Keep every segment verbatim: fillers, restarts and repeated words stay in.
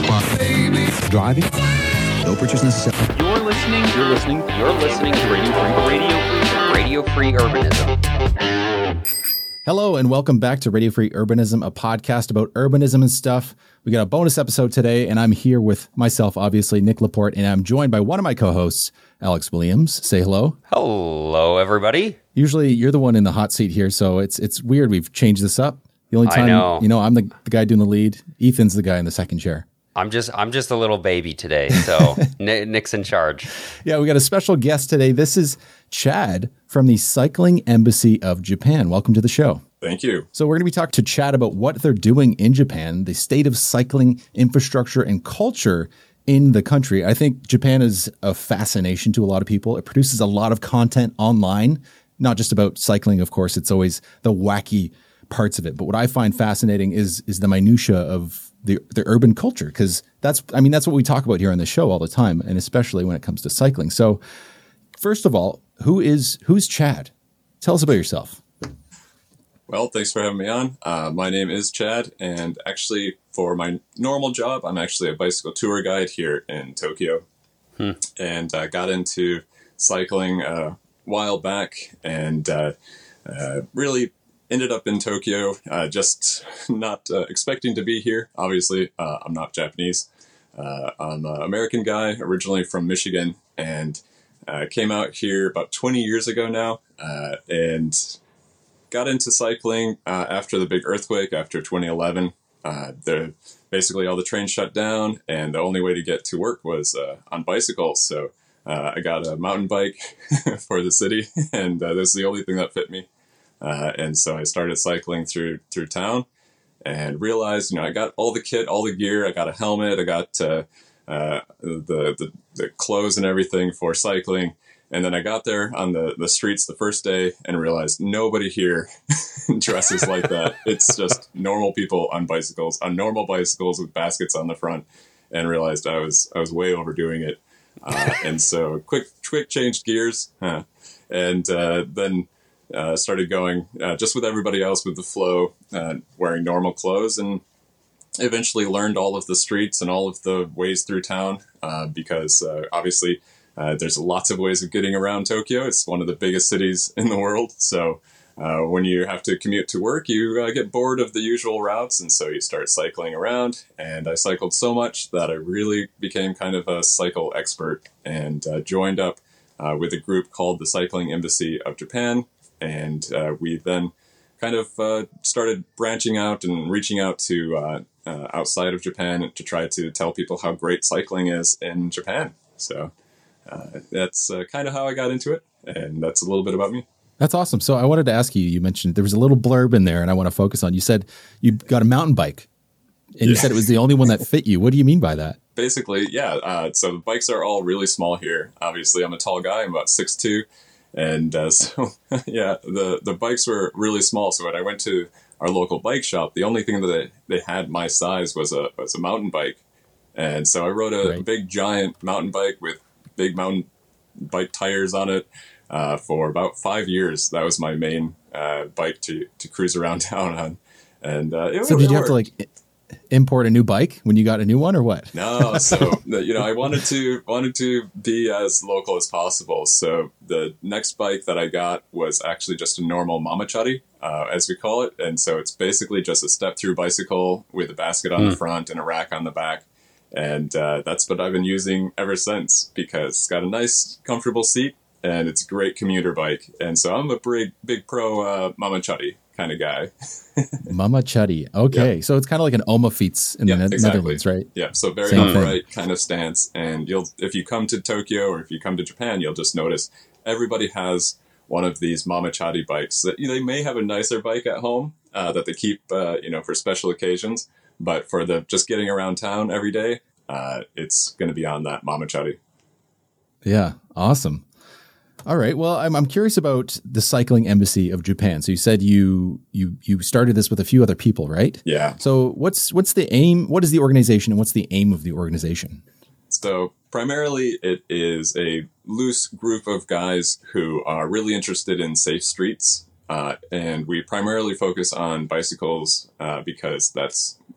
Driving. No purchase necessary. You're listening. You're listening. You're listening to Radio Free. Radio Free. Radio Free Urbanism. Hello and welcome back to Radio Free Urbanism, a podcast about urbanism and stuff. We got a bonus episode today, and I'm here with myself, obviously, Nick Laporte, and I'm joined by one of my co-hosts, Alex Williams. Say hello. Hello, everybody. Usually, you're the one in the hot seat here, so it's it's weird. We've changed this up. The only time, I know. you know, I'm the, the guy doing the lead. Ethan's the guy in the second chair. I'm just I'm just a little baby today, so Nick's in charge. Yeah, we got a special guest today. This is Chad from the Cycling Embassy of Japan. Welcome to the show. Thank you. So we're going to be talking to Chad about what they're doing in Japan, the state of cycling infrastructure and culture in the country. I think Japan is a fascination to a lot of people. It produces a lot of content online, not just about cycling, of course. It's always the wacky parts of it. But what I find fascinating is is the minutia of the the urban culture, because that's, I mean, that's what we talk about here on the show all the time, and especially when it comes to cycling. So first of all, who is who's Chad? Tell us about yourself. Well, thanks for having me on. Uh, my name is Chad, and actually for my normal job, I'm actually a bicycle tour guide here in Tokyo. Hmm. And I uh, got into cycling a while back and uh, uh, really ended up in Tokyo, uh, just not uh, expecting to be here. Obviously, uh, I'm not Japanese. Uh, I'm an American guy, originally from Michigan, and uh, came out here about twenty years ago now, uh, and got into cycling uh, after the big earthquake, after twenty eleven. Uh, the, basically, all the trains shut down, and the only way to get to work was uh, on bicycles. So uh, I got a mountain bike for the city, and uh, this is the only thing that fit me. Uh, and so I started cycling through through town, and realized, you know, I got all the kit, all the gear. I got a helmet. I got uh, uh, the, the the clothes and everything for cycling. And then I got there on the, the streets the first day and realized nobody here dresses like that. It's just normal people on bicycles, on normal bicycles with baskets on the front, and realized I was I was way overdoing it. Uh, and so quick quick changed gears, huh? and uh, then uh, started going uh, just with everybody else with the flow, uh, wearing normal clothes, and eventually learned all of the streets and all of the ways through town uh, because uh, obviously Uh, there's lots of ways of getting around Tokyo. It's one of the biggest cities in the world. So uh, when you have to commute to work, you uh, get bored of the usual routes. And so you start cycling around. And I cycled so much that I really became kind of a cycle expert, and uh, joined up uh, with a group called the Cycling Embassy of Japan. And uh, we then kind of uh, started branching out and reaching out to uh, uh, outside of Japan to try to tell people how great cycling is in Japan. So Uh, that's uh, kind of how I got into it, and that's a little bit about me. That's awesome. So I wanted to ask you, you mentioned there was a little blurb in there, and I want to focus on, you said you got a mountain bike, and yeah. You said it was the only one that fit you. What do you mean by that? Basically, yeah. Uh, so the bikes are all really small here. Obviously, I'm a tall guy. I'm about six two. And uh, so, yeah, the, the bikes were really small. So when I went to our local bike shop, the only thing that they, they had my size was a was a mountain bike. And so I rode a right. big, giant mountain bike with big mountain bike tires on it uh, for about five years. That was my main uh, bike to, to cruise around town on. And uh, it, so it did you worked. have to like import a new bike when you got a new one, or what? No, so you know, I wanted to wanted to be as local as possible. So the next bike that I got was actually just a normal mamachari, uh, as we call it, and so it's basically just a step-through bicycle with a basket on mm. the front and a rack on the back. And uh, that's what I've been using ever since, because it's got a nice, comfortable seat, and it's a great commuter bike. And so I'm a big, big pro uh, mamachari kind of guy. Mamachari. Okay. Yep. So it's kind of like an Omafeets in yep, the exactly. Netherlands, right? Yeah. So very Same upright thing. kind of stance. And you'll, if you come to Tokyo or if you come to Japan, you'll just notice everybody has one of these mamachari bikes. That they may have a nicer bike at home uh, that they keep, uh, you know, for special occasions. But for the just getting around town every day, uh, it's going to be on that mamachari. Yeah, awesome. All right. Well, I'm I'm curious about the Cycling Embassy of Japan. So you said you you you started this with a few other people, right? Yeah. So what's what's the aim? What is the organization, and what's the aim of the organization? So primarily, it is a loose group of guys who are really interested in safe streets. Uh, and we primarily focus on bicycles uh, because that's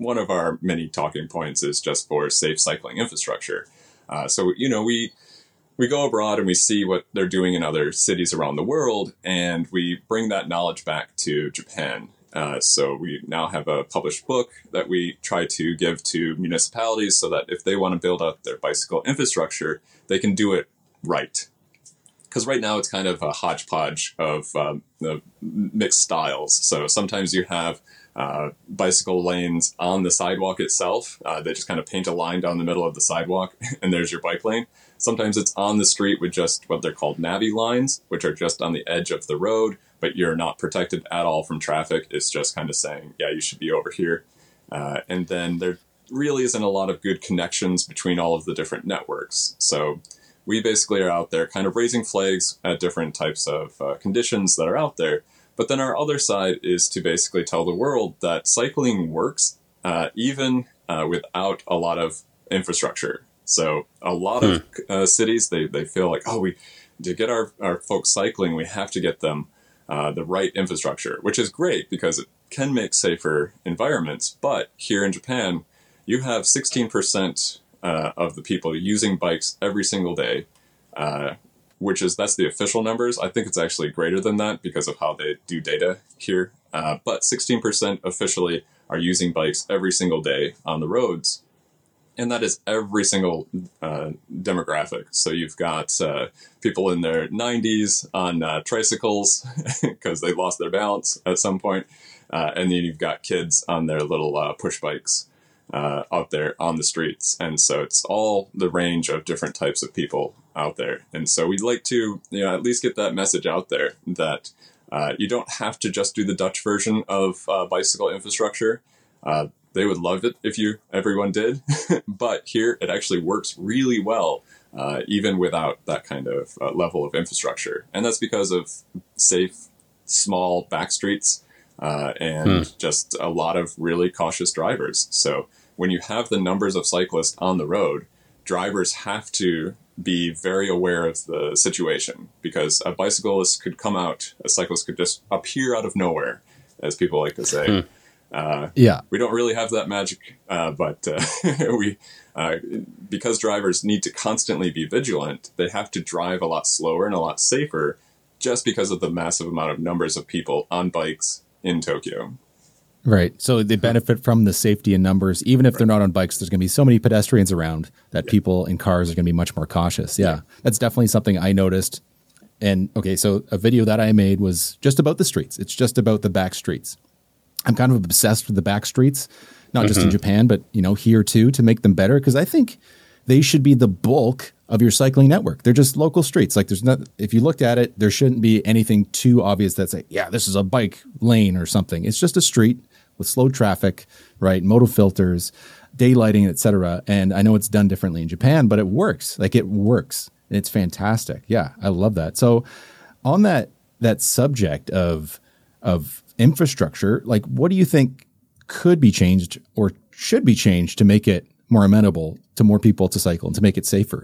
one of our many talking points is just for safe cycling infrastructure. Uh, so, you know, we we go abroad and we see what they're doing in other cities around the world, and we bring that knowledge back to Japan. Uh, so we now have a published book that we try to give to municipalities so that if they want to build up their bicycle infrastructure, they can do it right. Because right now it's kind of a hodgepodge of um, the mixed styles. So sometimes you have uh, bicycle lanes on the sidewalk itself. Uh, they just kind of paint a line down the middle of the sidewalk, and there's your bike lane. Sometimes it's on the street with just what they're called navvy lines, which are just on the edge of the road, but you're not protected at all from traffic. It's just kind of saying, yeah, you should be over here. Uh, and then there really isn't a lot of good connections between all of the different networks. So we basically are out there kind of raising flags at different types of uh, conditions that are out there. But then our other side is to basically tell the world that cycling works uh, even uh, without a lot of infrastructure. So a lot hmm. of uh, cities, they, they feel like, oh, we to get our, our folks cycling, we have to get them uh, the right infrastructure, which is great because it can make safer environments. But here in Japan, you have sixteen percent Uh, of the people using bikes every single day, uh, which is, that's the official numbers. I think it's actually greater than that because of how they do data here. Uh, but sixteen percent officially are using bikes every single day on the roads. And that is every single uh, demographic. So you've got uh, people in their nineties on uh, tricycles because they lost their balance at some point. Uh, and then you've got kids on their little uh, push bikes. Uh, out there on the streets. And so it's all the range of different types of people out there. And so we'd like to, you know, at least get that message out there that uh, you don't have to just do the Dutch version of uh, bicycle infrastructure. Uh, they would love it if you everyone did. But here it actually works really well, uh, even without that kind of uh, level of infrastructure. And that's because of safe, small back streets uh, and hmm. just a lot of really cautious drivers. So when you have the numbers of cyclists on the road, drivers have to be very aware of the situation because a bicyclist could come out, a cyclist could just appear out of nowhere, as people like to say. Hmm. Uh, yeah, we don't really have that magic, uh, but uh, we, uh, because drivers need to constantly be vigilant, they have to drive a lot slower and a lot safer just because of the massive amount of numbers of people on bikes in Tokyo. Right. So they benefit from the safety in numbers. Even if right. they're not on bikes, there's going to be so many pedestrians around that yeah. people in cars are going to be much more cautious. Yeah, yeah. That's definitely something I noticed. And okay, so a video that I made was just about the streets. It's just about the back streets. I'm kind of obsessed with the back streets, not mm-hmm. just in Japan, but you know, here too, to make them better. Because I think they should be the bulk of your cycling network. They're just local streets. Like there's not, if you looked at it, there shouldn't be anything too obvious that's like, yeah, this is a bike lane or something. It's just a street with slow traffic, right? Modal filters, daylighting, et cetera. And I know it's done differently in Japan, but it works. Like it works. And it's fantastic. Yeah, I love that. So on that that subject of of infrastructure, like what do you think could be changed or should be changed to make it more amenable to more people to cycle and to make it safer?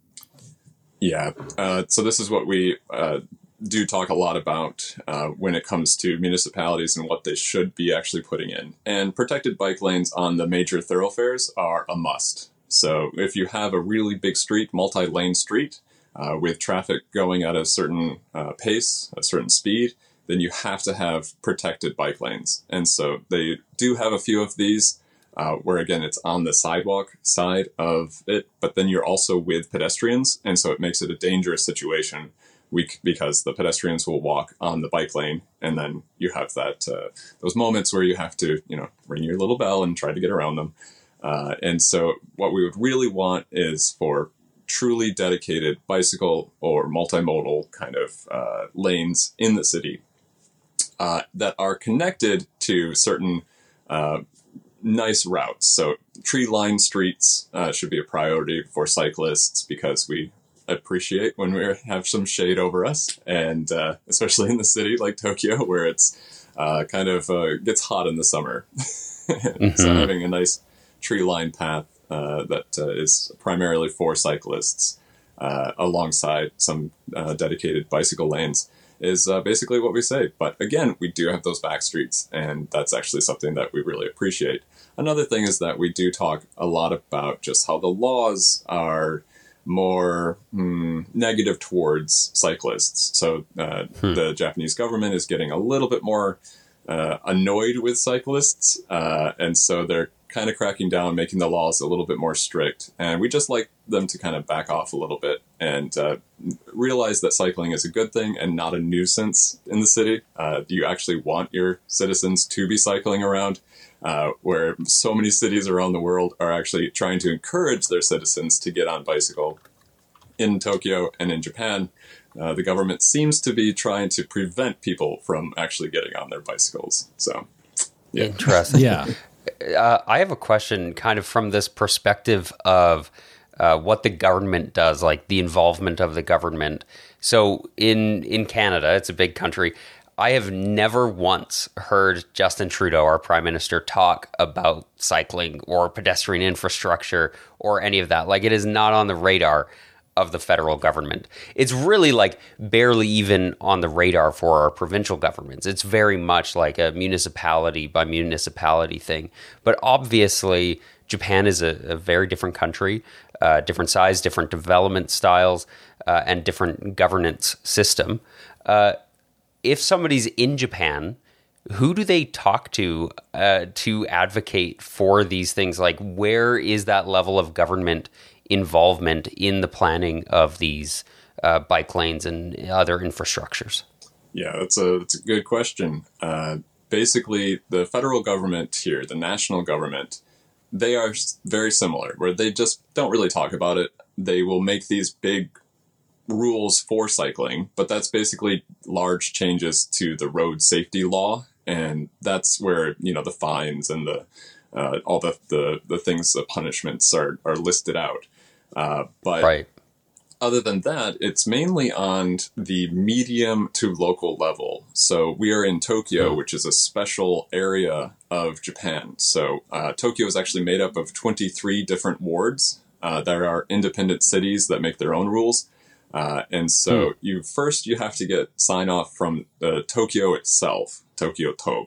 Yeah. Uh, so this is what we uh, do talk a lot about uh, when it comes to municipalities and what they should be actually putting in. And protected bike lanes on the major thoroughfares are a must. So if you have a really big street, multi-lane street, uh, with traffic going at a certain uh, pace, a certain speed, then you have to have protected bike lanes. And so they do have a few of these uh, where, again, it's on the sidewalk side of it, but then you're also with pedestrians. And so it makes it a dangerous situation we, because the pedestrians will walk on the bike lane. And then you have that uh, those moments where you have to, you know, ring your little bell and try to get around them. Uh, and so what we would really want is for truly dedicated bicycle or multimodal kind of uh, lanes in the city uh, that are connected to certain uh, nice routes. So tree-lined streets uh, should be a priority for cyclists because we appreciate when we have some shade over us, and uh, especially in the city like Tokyo where it's uh, kind of uh, gets hot in the summer. mm-hmm. So having a nice tree-lined path uh, that uh, is primarily for cyclists uh, alongside some uh, dedicated bicycle lanes is uh, basically what we say. But again, we do have those back streets, and that's actually something that we really appreciate. another thing is that we do talk a lot about just how the laws are more mm, negative towards cyclists. So uh, hmm. the Japanese government is getting a little bit more uh, annoyed with cyclists, uh, and so they're kind of cracking down, making the laws a little bit more strict. And we just like them to kind of back off a little bit and uh, realize that cycling is a good thing and not a nuisance in the city. Uh, you actually want your citizens to be cycling around, uh, where so many cities around the world are actually trying to encourage their citizens to get on bicycle. In Tokyo and in Japan, uh, the government seems to be trying to prevent people from actually getting on their bicycles. So, yeah. Interesting. Yeah. Uh, I have a question kind of from this perspective of uh, what the government does, like the involvement of the government. So in, in Canada, it's a big country. I have never once heard Justin Trudeau, our prime minister, talk about cycling or pedestrian infrastructure or any of that. Like, it is not on the radar of the federal government. It's really like barely even on the radar for our provincial governments. It's very much like a municipality by municipality thing. But obviously, Japan is a, a very different country, uh, different size, different development styles, uh, and different governance system. Uh, if somebody's in Japan, who do they talk to uh, to advocate for these things? Like, where is that level of government involvement in the planning of these uh, bike lanes and other infrastructures? Yeah, that's a that's a good question. Uh, basically, the federal government here, the national government, they are very similar, where they just don't really talk about it. They will make these big rules for cycling, but that's basically large changes to the road safety law, and that's where, you know, the fines and the uh, all the, the the things, the punishments are are listed out. Uh, but right. Other than that, it's mainly on the medium to local level. So we are in Tokyo, mm. which is a special area of Japan. So uh, Tokyo is actually made up of twenty-three different wards. Uh, there are independent cities that make their own rules. Uh, and so mm. you first you have to get sign off from uh, Tokyo itself, Tokyo To.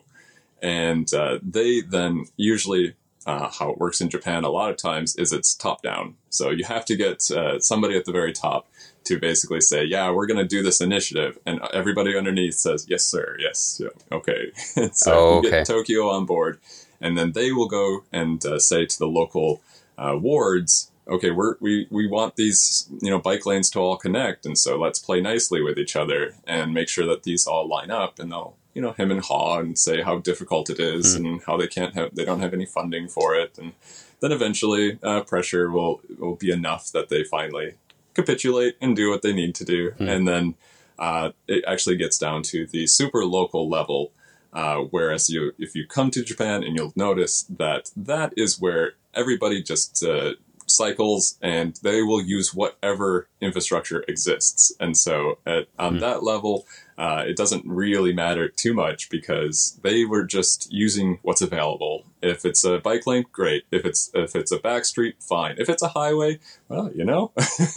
And uh, they then usually... Uh, how it works in Japan a lot of times is it's top down. So you have to get uh, somebody at the very top to basically say, yeah, we're going to do this initiative. And everybody underneath says, yes, sir. Yes. Yeah, okay. so oh, you okay. get Tokyo on board, and then they will go and uh, say to the local uh, wards, okay, we're, we, we want these, you know, bike lanes to all connect. And so let's play nicely with each other and make sure that these all line up, and they'll, you know, him and haw and say how difficult it is mm. and how they can't have, they don't have any funding for it. And then eventually uh, pressure will, will be enough that they finally capitulate and do what they need to do. Mm. And then uh, it actually gets down to the super local level. Uh, whereas you, if you come to Japan, and you'll notice that that is where everybody just uh, cycles, and they will use whatever infrastructure exists. And so at, on mm. that level, uh, it doesn't really matter too much, because they were just using what's available. If it's a bike lane, great. If it's if it's a back street, fine. If it's a highway, well, you know,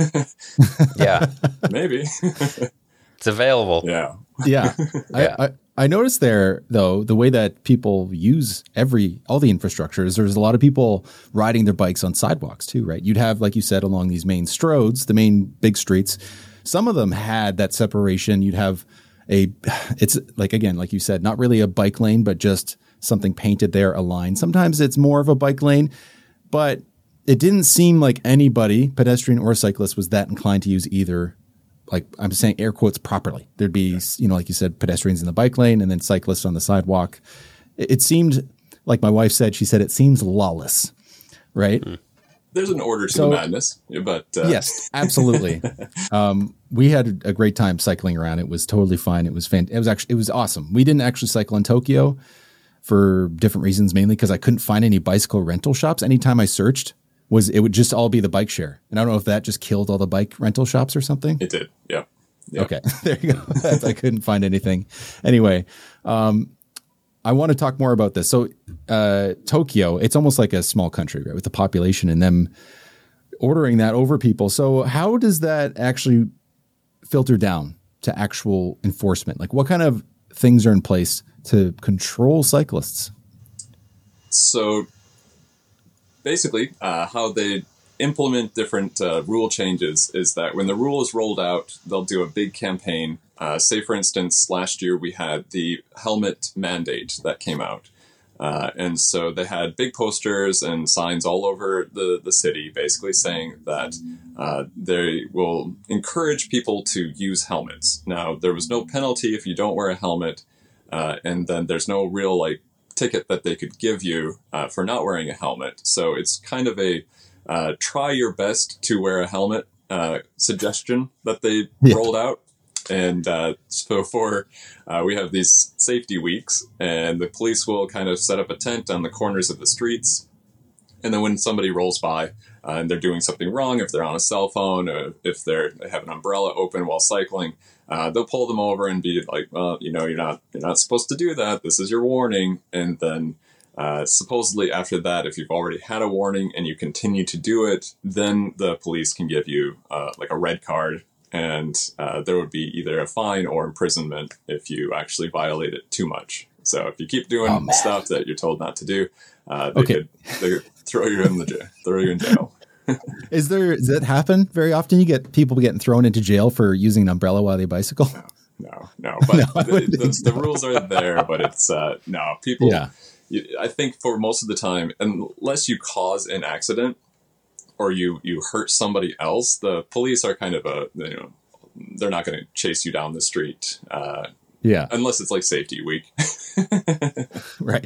yeah, maybe it's available. Yeah, yeah. yeah. I, I I noticed there, though, the way that people use every all the infrastructure is there's a lot of people riding their bikes on sidewalks too, right? You'd have, like you said, along these main stroads, the main big streets. Some of them had that separation. You'd have a, it's like, again, like you said, not really a bike lane, but just something painted there, a line. Sometimes it's more of a bike lane, but it didn't seem like anybody, pedestrian or cyclist, was that inclined to use either. Like I'm saying, air quotes, properly. There'd be, you know, like you said, pedestrians in the bike lane and then cyclists on the sidewalk. It, it seemed, like my wife said, she said, it seems lawless, right? Mm. There's an order to so, the madness, but uh. yes, absolutely. um, we had a great time cycling around. It was totally fine. It was fan- It was actually, it was awesome. We didn't actually cycle in Tokyo for different reasons, mainly because I couldn't find any bicycle rental shops. Anytime I searched, was it would just all be the bike share. And I don't know if that just killed all the bike rental shops or something. It did. Yeah. Yep. Okay. There you go. I couldn't find anything. Anyway, um, I want to talk more about this. So uh, Tokyo, it's almost like a small country, right, with the population and them ordering that over people. So how does that actually filter down to actual enforcement? Like, what kind of things are in place to control cyclists? So basically, uh, how they implement different uh, rule changes is that when the rule is rolled out, they'll do a big campaign. Uh, say, for instance, last year we had the helmet mandate that came out. Uh, and so they had big posters and signs all over the, the city basically saying that uh, they will encourage people to use helmets. Now, there was no penalty if you don't wear a helmet, uh, and then there's no real like ticket that they could give you uh, for not wearing a helmet. So it's kind of a uh, try your best to wear a helmet uh, suggestion that they yeah. rolled out. And uh, so for, uh, we have these safety weeks, and the police will kind of set up a tent on the corners of the streets. And then when somebody rolls by uh, and they're doing something wrong, if they're on a cell phone, or if they're, they have an umbrella open while cycling, uh, they'll pull them over and be like, well, you know, you're not, you're not supposed to do that. This is your warning. And then uh, supposedly after that, if you've already had a warning and you continue to do it, then the police can give you uh, like a red card. And uh, there would be either a fine or imprisonment if you actually violate it too much. So if you keep doing oh, stuff that you're told not to do, uh, they, okay. could, they could throw you in the jail. Throw you in jail. Is there? Does that happen very often? You get people getting thrown into jail for using an umbrella while they bicycle? No, no, no. But no, the, the, the rules are there. But it's uh, no people. Yeah. You, I think for most of the time, unless you cause an accident, or you, you hurt somebody else, the police are kind of a, you know, they're not going to chase you down the street. Uh, yeah. Unless it's like safety week. Right.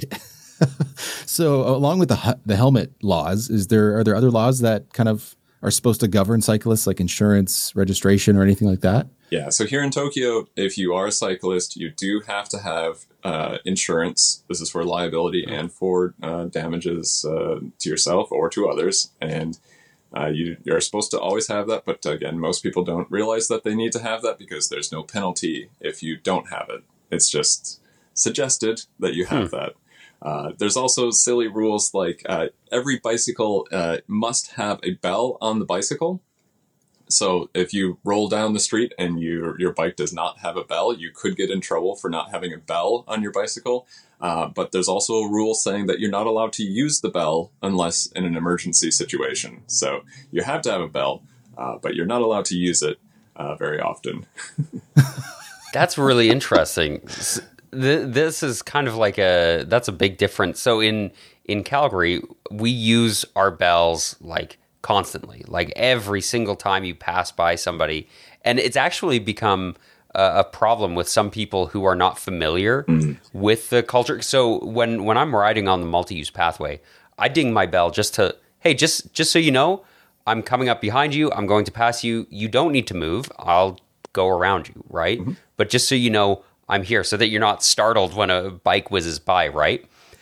So along with the the helmet laws, is there, are there other laws that kind of are supposed to govern cyclists, like insurance, registration, or anything like that? Yeah. So here in Tokyo, if you are a cyclist, you do have to have uh, insurance. This is for liability and for uh, damages uh, to yourself or to others. And Uh, you, you're supposed to always have that, but again, most people don't realize that they need to have that because there's no penalty if you don't have it. It's just suggested that you have hmm. that. Uh, there's also silly rules like uh, every bicycle uh, must have a bell on the bicycle. So if you roll down the street and you, your bike does not have a bell, you could get in trouble for not having a bell on your bicycle. Uh, but there's also a rule saying that you're not allowed to use the bell unless in an emergency situation. So you have to have a bell, uh, but you're not allowed to use it uh, very often. That's really interesting. This is kind of like a, that's a big difference. So in, in Calgary, we use our bells like constantly, like every single time you pass by somebody. And it's actually become a problem with some people who are not familiar mm. with the culture. So when, when I'm riding on the multi-use pathway, I ding my bell just to, hey, just, just so you know, I'm coming up behind you. I'm going to pass you. You don't need to move. I'll go around you, right? Mm-hmm. But just so you know, I'm here so that you're not startled when a bike whizzes by, right?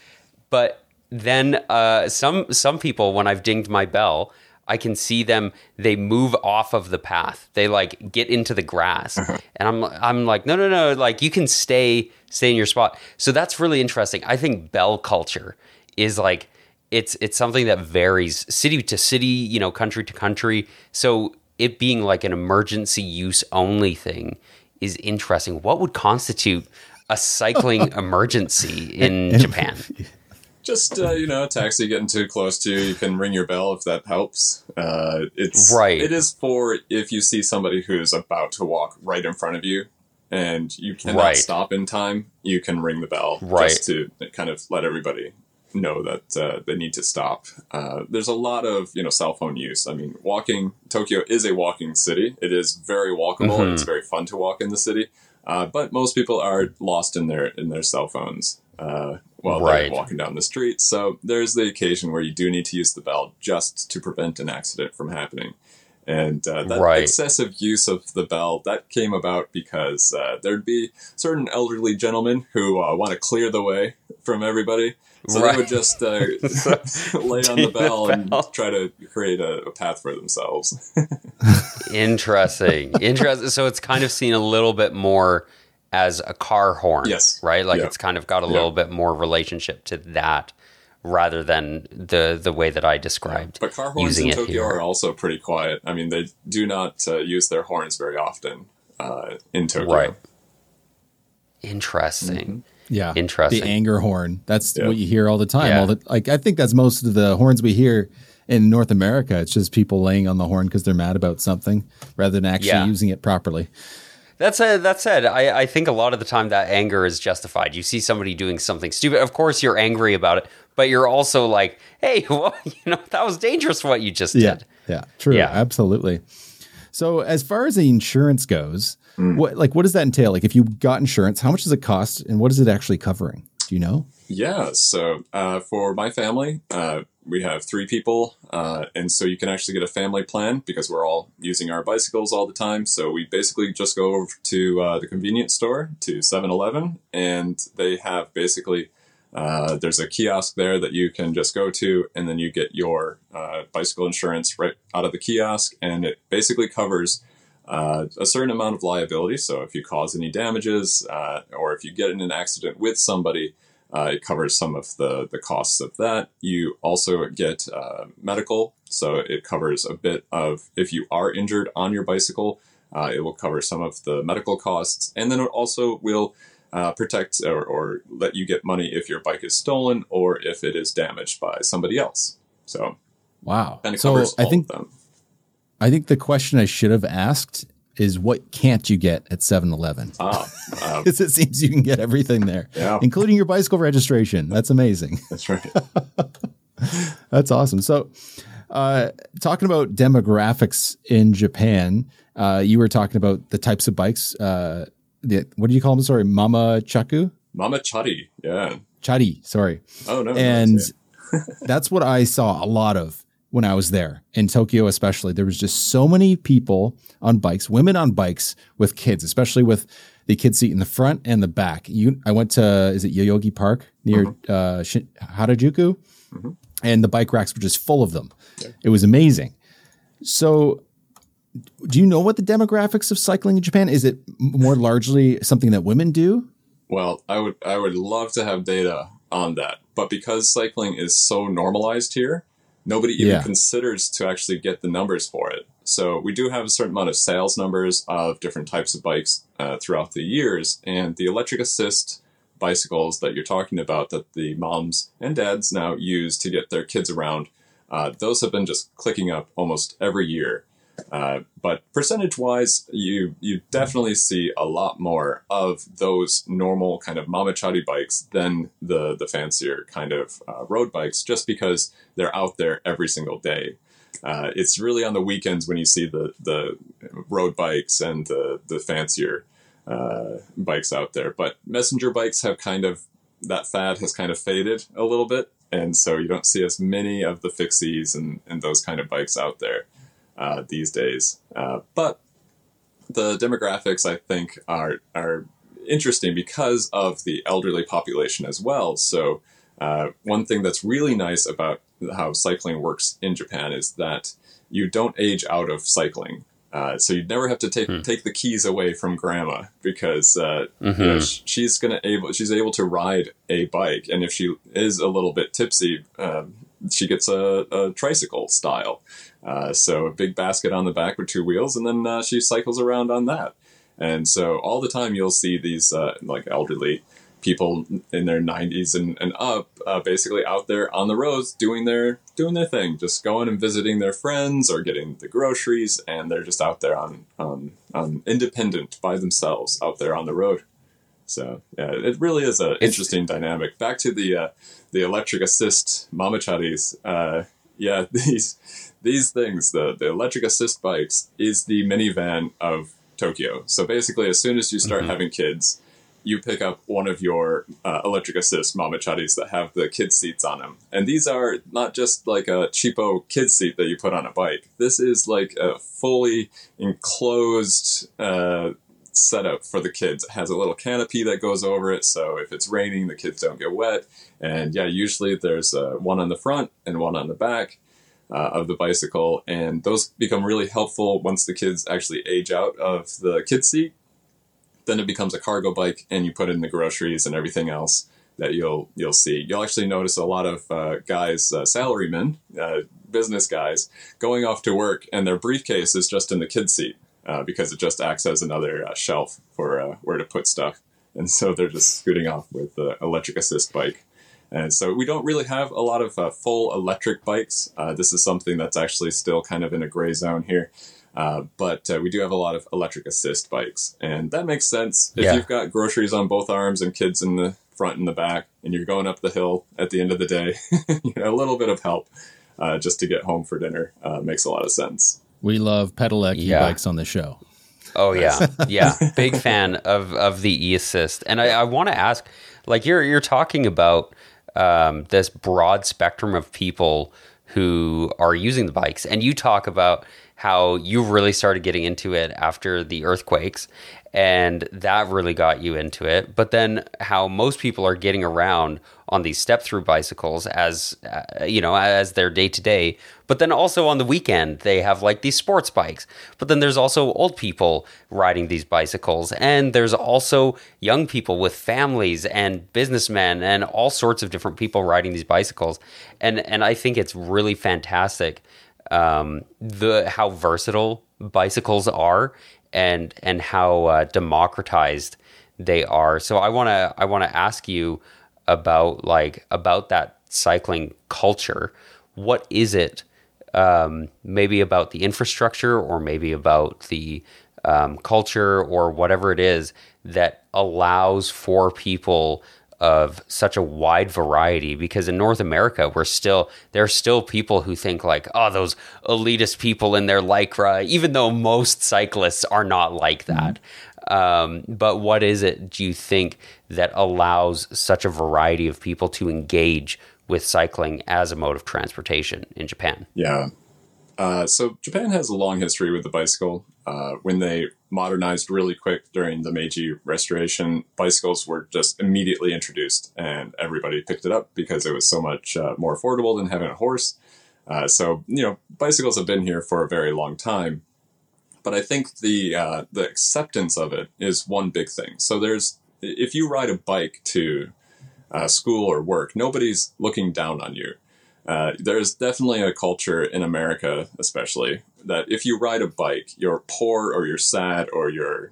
But then uh, some some people, when I've dinged my bell, I can see them, they move off of the path. They like get into the grass. Uh-huh. And I'm I'm like, no, no, no, like you can stay, stay in your spot. So that's really interesting. I think bell culture is like, it's it's something that varies city to city, you know, country to country. So it being like an emergency use only thing is interesting. What would constitute a cycling emergency in Japan? Just, uh, you know, a taxi getting too close to you, you can ring your bell if that helps. Uh, it's right. It is for if you see somebody who's about to walk right in front of you and you cannot right. stop in time, you can ring the bell right. just to kind of let everybody know that uh, they need to stop. Uh, there's a lot of, you know, cell phone use. I mean, walking, Tokyo is a walking city. It is very walkable mm-hmm. and it's very fun to walk in the city. Uh, but most people are lost in their in their cell phones uh, while right. they're walking down the street. So there's the occasion where you do need to use the bell just to prevent an accident from happening. And uh, that right. excessive use of the bell, that came about because uh, there'd be certain elderly gentlemen who uh, want to clear the way from everybody. So right. they would just uh, lay on the bell, the bell and try to create a, a path for themselves. Interesting. Interesting. So it's kind of seen a little bit more as a car horn. Yes. Right? Like yeah. it's kind of got a yeah. little bit more relationship to that rather than the the way that I described. Yeah. But car horns using in it Tokyo here. are also pretty quiet. I mean, they do not uh, use their horns very often uh, in Tokyo. Right. Interesting. Yeah. interesting. The anger horn. That's Yeah. what you hear all the time. Yeah. All the, like, I think that's most of the horns we hear in North America. It's just people laying on the horn because they're mad about something rather than actually Yeah. using it properly. That's a, that said, I, I think a lot of the time that anger is justified. You see somebody doing something stupid. Of course, you're angry about it, but you're also like, hey, well, you know, that was dangerous what you just Yeah. did. Yeah. True. Yeah. Absolutely. So as far as the insurance goes, Mm. what like what does that entail? Like if you got insurance, how much does it cost and what is it actually covering? Do you know? Yeah, so uh, for my family, uh, we have three people, uh, and so you can actually get a family plan because we're all using our bicycles all the time. So we basically just go over to uh, the convenience store, to seven eleven, and they have basically, uh, there's a kiosk there that you can just go to, and then you get your uh, bicycle insurance right out of the kiosk, and it basically covers Uh, a certain amount of liability. So if you cause any damages, uh, or if you get in an accident with somebody, uh, it covers some of the, the costs of that. You also get uh, medical. So it covers a bit of, if you are injured on your bicycle, uh, it will cover some of the medical costs. And then it also will uh, protect or, or let you get money if your bike is stolen or if it is damaged by somebody else. So Wow. and it So covers I all think of them. I think the question I should have asked is what can't you get at seven eleven? Ah, uh, Because it seems you can get everything there, Yeah. including your bicycle registration. That's amazing. that's right. That's awesome. So, uh, talking about demographics in Japan, uh, you were talking about the types of bikes. Uh, the, what do you call them? Sorry, Mama Chaku? Mama Chari, yeah. Chari, sorry. Oh, no. And that's it. that's what I saw a lot of when I was there in Tokyo, especially. There was just so many people on bikes, women on bikes with kids, especially with the kid seat in the front and the back. You, I went to, is it Yoyogi Park near Mm-hmm. uh, Shin- Harajuku? Mm-hmm. And the bike racks were just full of them. Yeah. It was amazing. So do you know what the demographics of cycling in Japan? Is it more largely something that women do? Well, I would I would love to have data on that, but because cycling is so normalized here, nobody even Yeah. considers to actually get the numbers for it. So we do have a certain amount of sales numbers of different types of bikes uh, throughout the years, and the electric assist bicycles that you're talking about that the moms and dads now use to get their kids around, uh, those have been just clicking up almost every year. Uh, but percentage-wise, you you definitely see a lot more of those normal kind of mamachari bikes than the the fancier kind of uh, road bikes, just because they're out there every single day. Uh, it's really on the weekends when you see the the road bikes and the the fancier uh, bikes out there. But messenger bikes have kind of, that fad has kind of faded a little bit, and so you don't see as many of the fixies and and those kind of bikes out there Uh, these days. Uh, but the demographics, I think, are are interesting because of the elderly population as well. So uh, one thing that's really nice about how cycling works in Japan is that you don't age out of cycling. Uh, so you never have to take Hmm. take the keys away from grandma because uh, Mhm. you know, sh- she's gonna able she's able to ride a bike, and if she is a little bit tipsy, um, she gets a, a tricycle style. Uh, so a big basket on the back with two wheels, and then uh, she cycles around on that. And so all the time you'll see these uh, like elderly people in their nineties and, and up, uh, basically out there on the roads doing their doing their thing, just going and visiting their friends or getting the groceries, and they're just out there on on, on independent by themselves out there on the road. So yeah, it really is an interesting dynamic. Back to the uh, the electric assist mamacharis. Uh, yeah, these these things, the the electric assist bikes, is the minivan of Tokyo. So basically, as soon as you start Mhm. having kids, you pick up one of your uh, electric assist mamacharis that have the kid seats on them. And these are not just like a cheapo kid seat that you put on a bike. This is like a fully enclosed uh, setup for the kids. It has a little canopy that goes over it, so if it's raining, the kids don't get wet. And yeah, usually there's uh, one on the front and one on the back uh, of the bicycle, and those become really helpful once the kids actually age out of the kid seat. Then it becomes a cargo bike, and you put in the groceries and everything else that you'll you'll see. You'll actually notice a lot of uh, guys, uh, salarymen, uh, business guys, going off to work, and their briefcase is just in the kid seat uh, because it just acts as another uh, shelf for uh, where to put stuff. And so they're just scooting off with the electric assist bike. And so we don't really have a lot of uh, full electric bikes. Uh, this is something that's actually still kind of in a gray zone here. Uh, but uh, we do have a lot of electric assist bikes. And that makes sense. If Yeah. you've got groceries on both arms and kids in the front and the back, and you're going up the hill at the end of the day, you know, a little bit of help uh, just to get home for dinner uh, makes a lot of sense. We love pedelec Yeah. e-bikes on the show. Oh yeah, yeah, big fan of of the e-assist. And I, I want to ask, like you're you're talking about um, this broad spectrum of people who are using the bikes, and you talk about how you really started getting into it after the earthquakes, and that really got you into it. But then how most people are getting around on these step-through bicycles as, uh, you know, as their day-to-day. But then also on the weekend, they have like these sports bikes. But then there's also old people riding these bicycles. And there's also young people with families and businessmen and all sorts of different people riding these bicycles. And, and I think it's really fantastic um, the how versatile bicycles are and and how uh, democratized they are. So I want to I want to ask you about like about that cycling culture. What is it? Um, maybe about the infrastructure, or maybe about the um, culture, or whatever it is that allows for people of such a wide variety. Because in North America, we're still there are still people who think like, oh, those elitist people in their Lycra, even though most cyclists are not like that. Mm-hmm. Um, but what is it, do you think, that allows such a variety of people to engage with cycling as a mode of transportation in Japan? Yeah. Uh, so Japan has a long history with the bicycle. Uh, when they modernized really quick during the Meiji Restoration, bicycles were just immediately introduced, and everybody picked it up because it was so much uh, more affordable than having a horse. Uh, so, you know, bicycles have been here for a very long time. But I think the uh, the acceptance of it is one big thing. So there's, if you ride a bike to uh, school or work, nobody's looking down on you. Uh, there's definitely a culture in America, especially, that if you ride a bike, you're poor or you're sad or you're,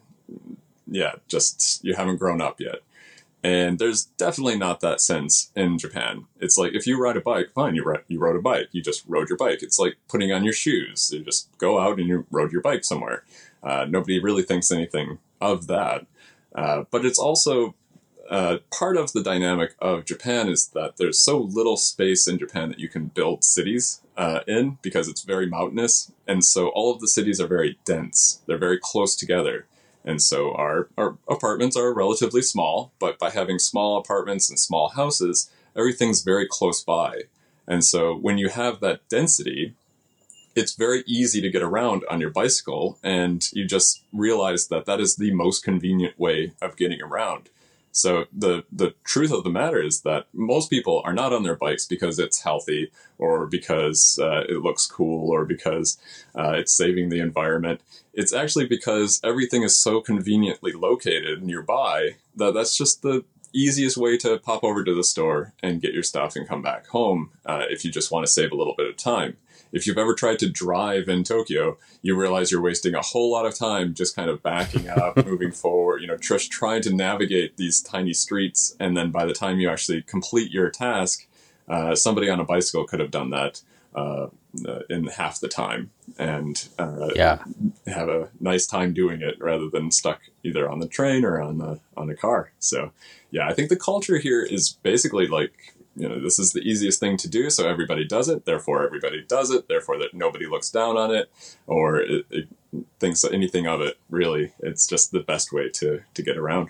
yeah, just, you haven't grown up yet. And there's definitely not that sense in Japan. It's like, if you ride a bike, fine, you, ri- you rode a bike. You just rode your bike. It's like putting on your shoes. You just go out and you rode your bike somewhere. Uh, nobody really thinks anything of that. Uh, but it's also uh, part of the dynamic of Japan is that there's so little space in Japan that you can build cities uh, in, because it's very mountainous. And so all of the cities are very dense. They're very close together. And so our, our apartments are relatively small, but by having small apartments and small houses, everything's very close by. And so when you have that density, it's very easy to get around on your bicycle, and you just realize that that is the most convenient way of getting around. So the, the truth of the matter is that most people are not on their bikes because it's healthy, or because uh, it looks cool, or because uh, it's saving the environment. It's actually because everything is so conveniently located nearby that that's just the easiest way to pop over to the store and get your stuff and come back home uh, if you just want to save a little bit of time. If you've ever tried to drive in Tokyo, you realize you're wasting a whole lot of time just kind of backing up, moving forward, you know, just trying to navigate these tiny streets. And then by the time you actually complete your task, uh, somebody on a bicycle could have done that uh, in half the time and uh, yeah. have a nice time doing it, rather than stuck either on the train or on the on a car. So, yeah, I think the culture here is basically like, you know, this is the easiest thing to do, so everybody does it, therefore everybody does it, therefore that nobody looks down on it or it, it thinks anything of it, really. It's just the best way to, to get around.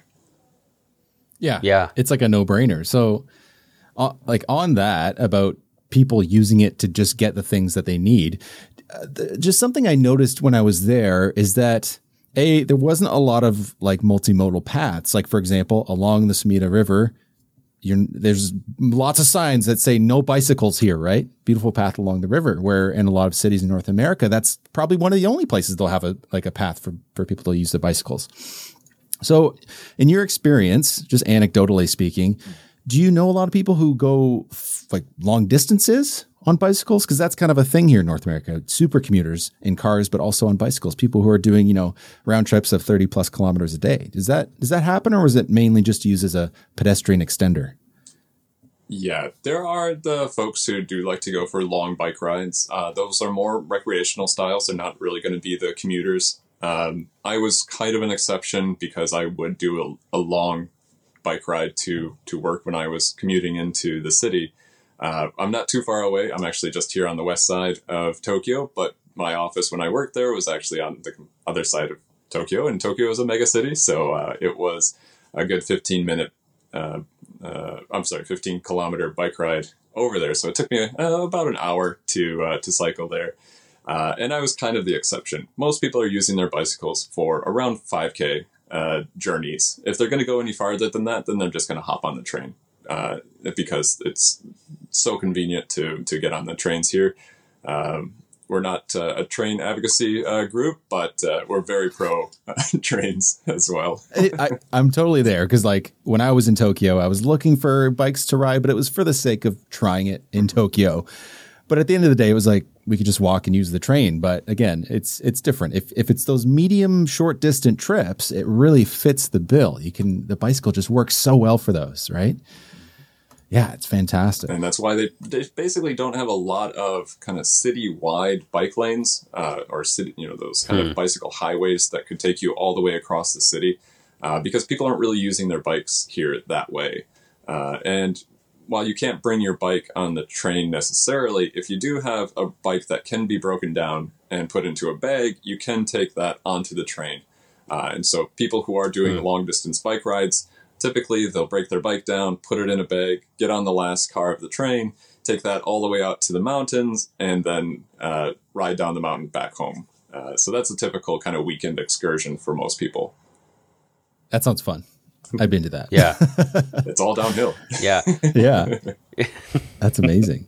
Yeah. Yeah. It's like a no-brainer. So, uh, like on that, about people using it to just get the things that they need, uh, th- just something I noticed when I was there is that, A, there wasn't a lot of like multimodal paths. Like, for example, along the Sumida River, You're, there's lots of signs that say no bicycles here, right? Beautiful path along the river, where in a lot of cities in North America, that's probably one of the only places they'll have a like a path for, for people to use the bicycles. So in your experience, just anecdotally speaking, do you know a lot of people who go f- like long distances on bicycles? Because that's kind of a thing here in North America. Super commuters in cars, but also on bicycles. People who are doing, you know, round trips of thirty plus kilometers a day. Does that does that happen, or is it mainly just used as a pedestrian extender? Yeah, there are the folks who do like to go for long bike rides. Uh, those are more recreational styles. They're not really going to be the commuters. Um, I was kind of an exception because I would do a, a long bike ride to, to work when I was commuting into the city. Uh, I'm not too far away. I'm actually just here on the west side of Tokyo, but my office when I worked there was actually on the other side of Tokyo, and Tokyo is a mega city, so uh, it was a good fifteen minute uh, Uh, I'm sorry, fifteen kilometer bike ride over there. So it took me uh, about an hour to uh, to cycle there. Uh, and I was kind of the exception. Most people are using their bicycles for around five K uh, journeys. If they're going to go any farther than that, then they're just going to hop on the train uh, because it's so convenient to, to get on the trains here. Um, We're not uh, a train advocacy uh, group, but uh, we're very pro uh, trains as well. I, I'm totally there because, like, when I was in Tokyo, I was looking for bikes to ride, but it was for the sake of trying it in Tokyo. But at the end of the day, it was like we could just walk and use the train. But again, it's it's different. If if it's those medium, short distant trips, it really fits the bill. You can the bicycle just works so well for those, right? Yeah, it's fantastic. And that's why they, they basically don't have a lot of kind of city-wide bike lanes uh, or city, you know, those kind hmm. of bicycle highways that could take you all the way across the city uh, because people aren't really using their bikes here that way. Uh, and while you can't bring your bike on the train necessarily, if you do have a bike that can be broken down and put into a bag, you can take that onto the train. Uh, and so people who are doing hmm. long-distance bike rides, typically, they'll break their bike down, put it in a bag, get on the last car of the train, take that all the way out to the mountains, and then uh, ride down the mountain back home. Uh, so that's a typical kind of weekend excursion for most people. That sounds fun. I've been to that. Yeah. It's all downhill. Yeah. Yeah. That's amazing.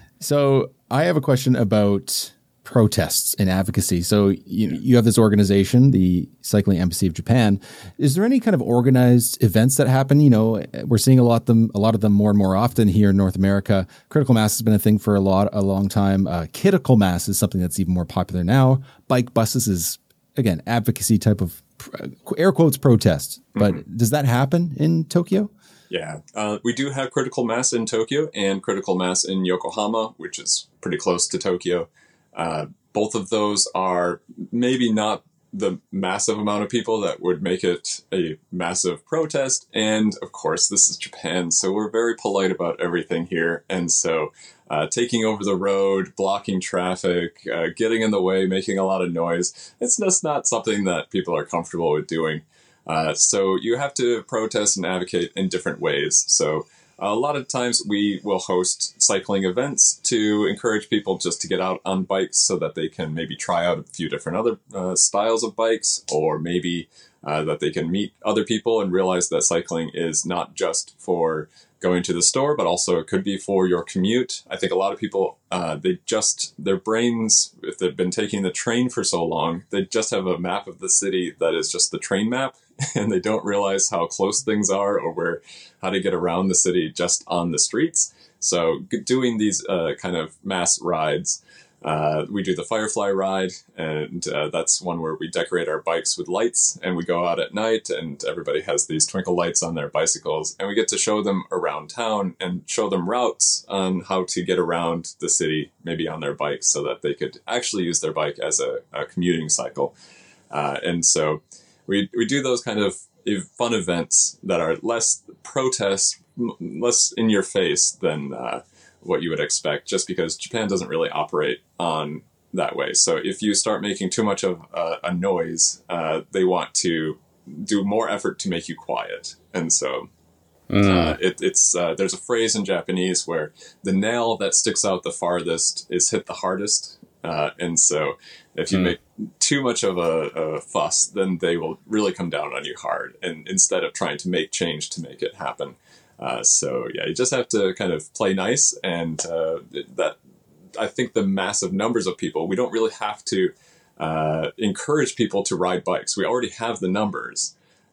So I have a question about protests and advocacy. So you, you have this organization, the Cycling Embassy of Japan. Is there any kind of organized events that happen? You know, we're seeing a lot of them, a lot of them more and more often here in North America. Critical mass has been a thing for a lot, a long time. Uh, Critical mass is something that's even more popular now. Bike buses is, again, advocacy type of air quotes protest. But mm-hmm. does that happen in Tokyo? Yeah, uh, we do have critical mass in Tokyo and critical mass in Yokohama, which is pretty close to Tokyo. Uh, both of those are maybe not the massive amount of people that would make it a massive protest. And of course, this is Japan, so we're very polite about everything here. And so uh, taking over the road, blocking traffic, uh, getting in the way, making a lot of noise, it's just not something that people are comfortable with doing. Uh, so you have to protest and advocate in different ways. So a lot of times we will host cycling events to encourage people just to get out on bikes so that they can maybe try out a few different other uh, styles of bikes, or maybe uh, that they can meet other people and realize that cycling is not just for going to the store, but also it could be for your commute. I think a lot of people, uh, they just, their brains, if they've been taking the train for so long, they just have a map of the city that is just the train map, and they don't realize how close things are or where, how to get around the city just on the streets. So doing these uh, kind of mass rides, uh, we do the Firefly ride, and uh, that's one where we decorate our bikes with lights, and we go out at night, and everybody has these twinkle lights on their bicycles, and we get to show them around town and show them routes on how to get around the city, maybe on their bikes, so that they could actually use their bike as a, a commuting cycle. Uh, and so we we do those kind of fun events that are less protest, less in your face than uh, what you would expect, just because Japan doesn't really operate on that way. So if you start making too much of a, a noise, uh, they want to do more effort to make you quiet. And so mm. uh, it, it's uh, there's a phrase in Japanese where the nail that sticks out the farthest is hit the hardest. Uh, and so if you mm. make too much of a, a fuss, then they will really come down on you hard, and instead of trying to make change to make it happen. Uh, so yeah, you just have to kind of play nice, and uh, that I think the massive numbers of people, we don't really have to uh, encourage people to ride bikes. We already have the numbers.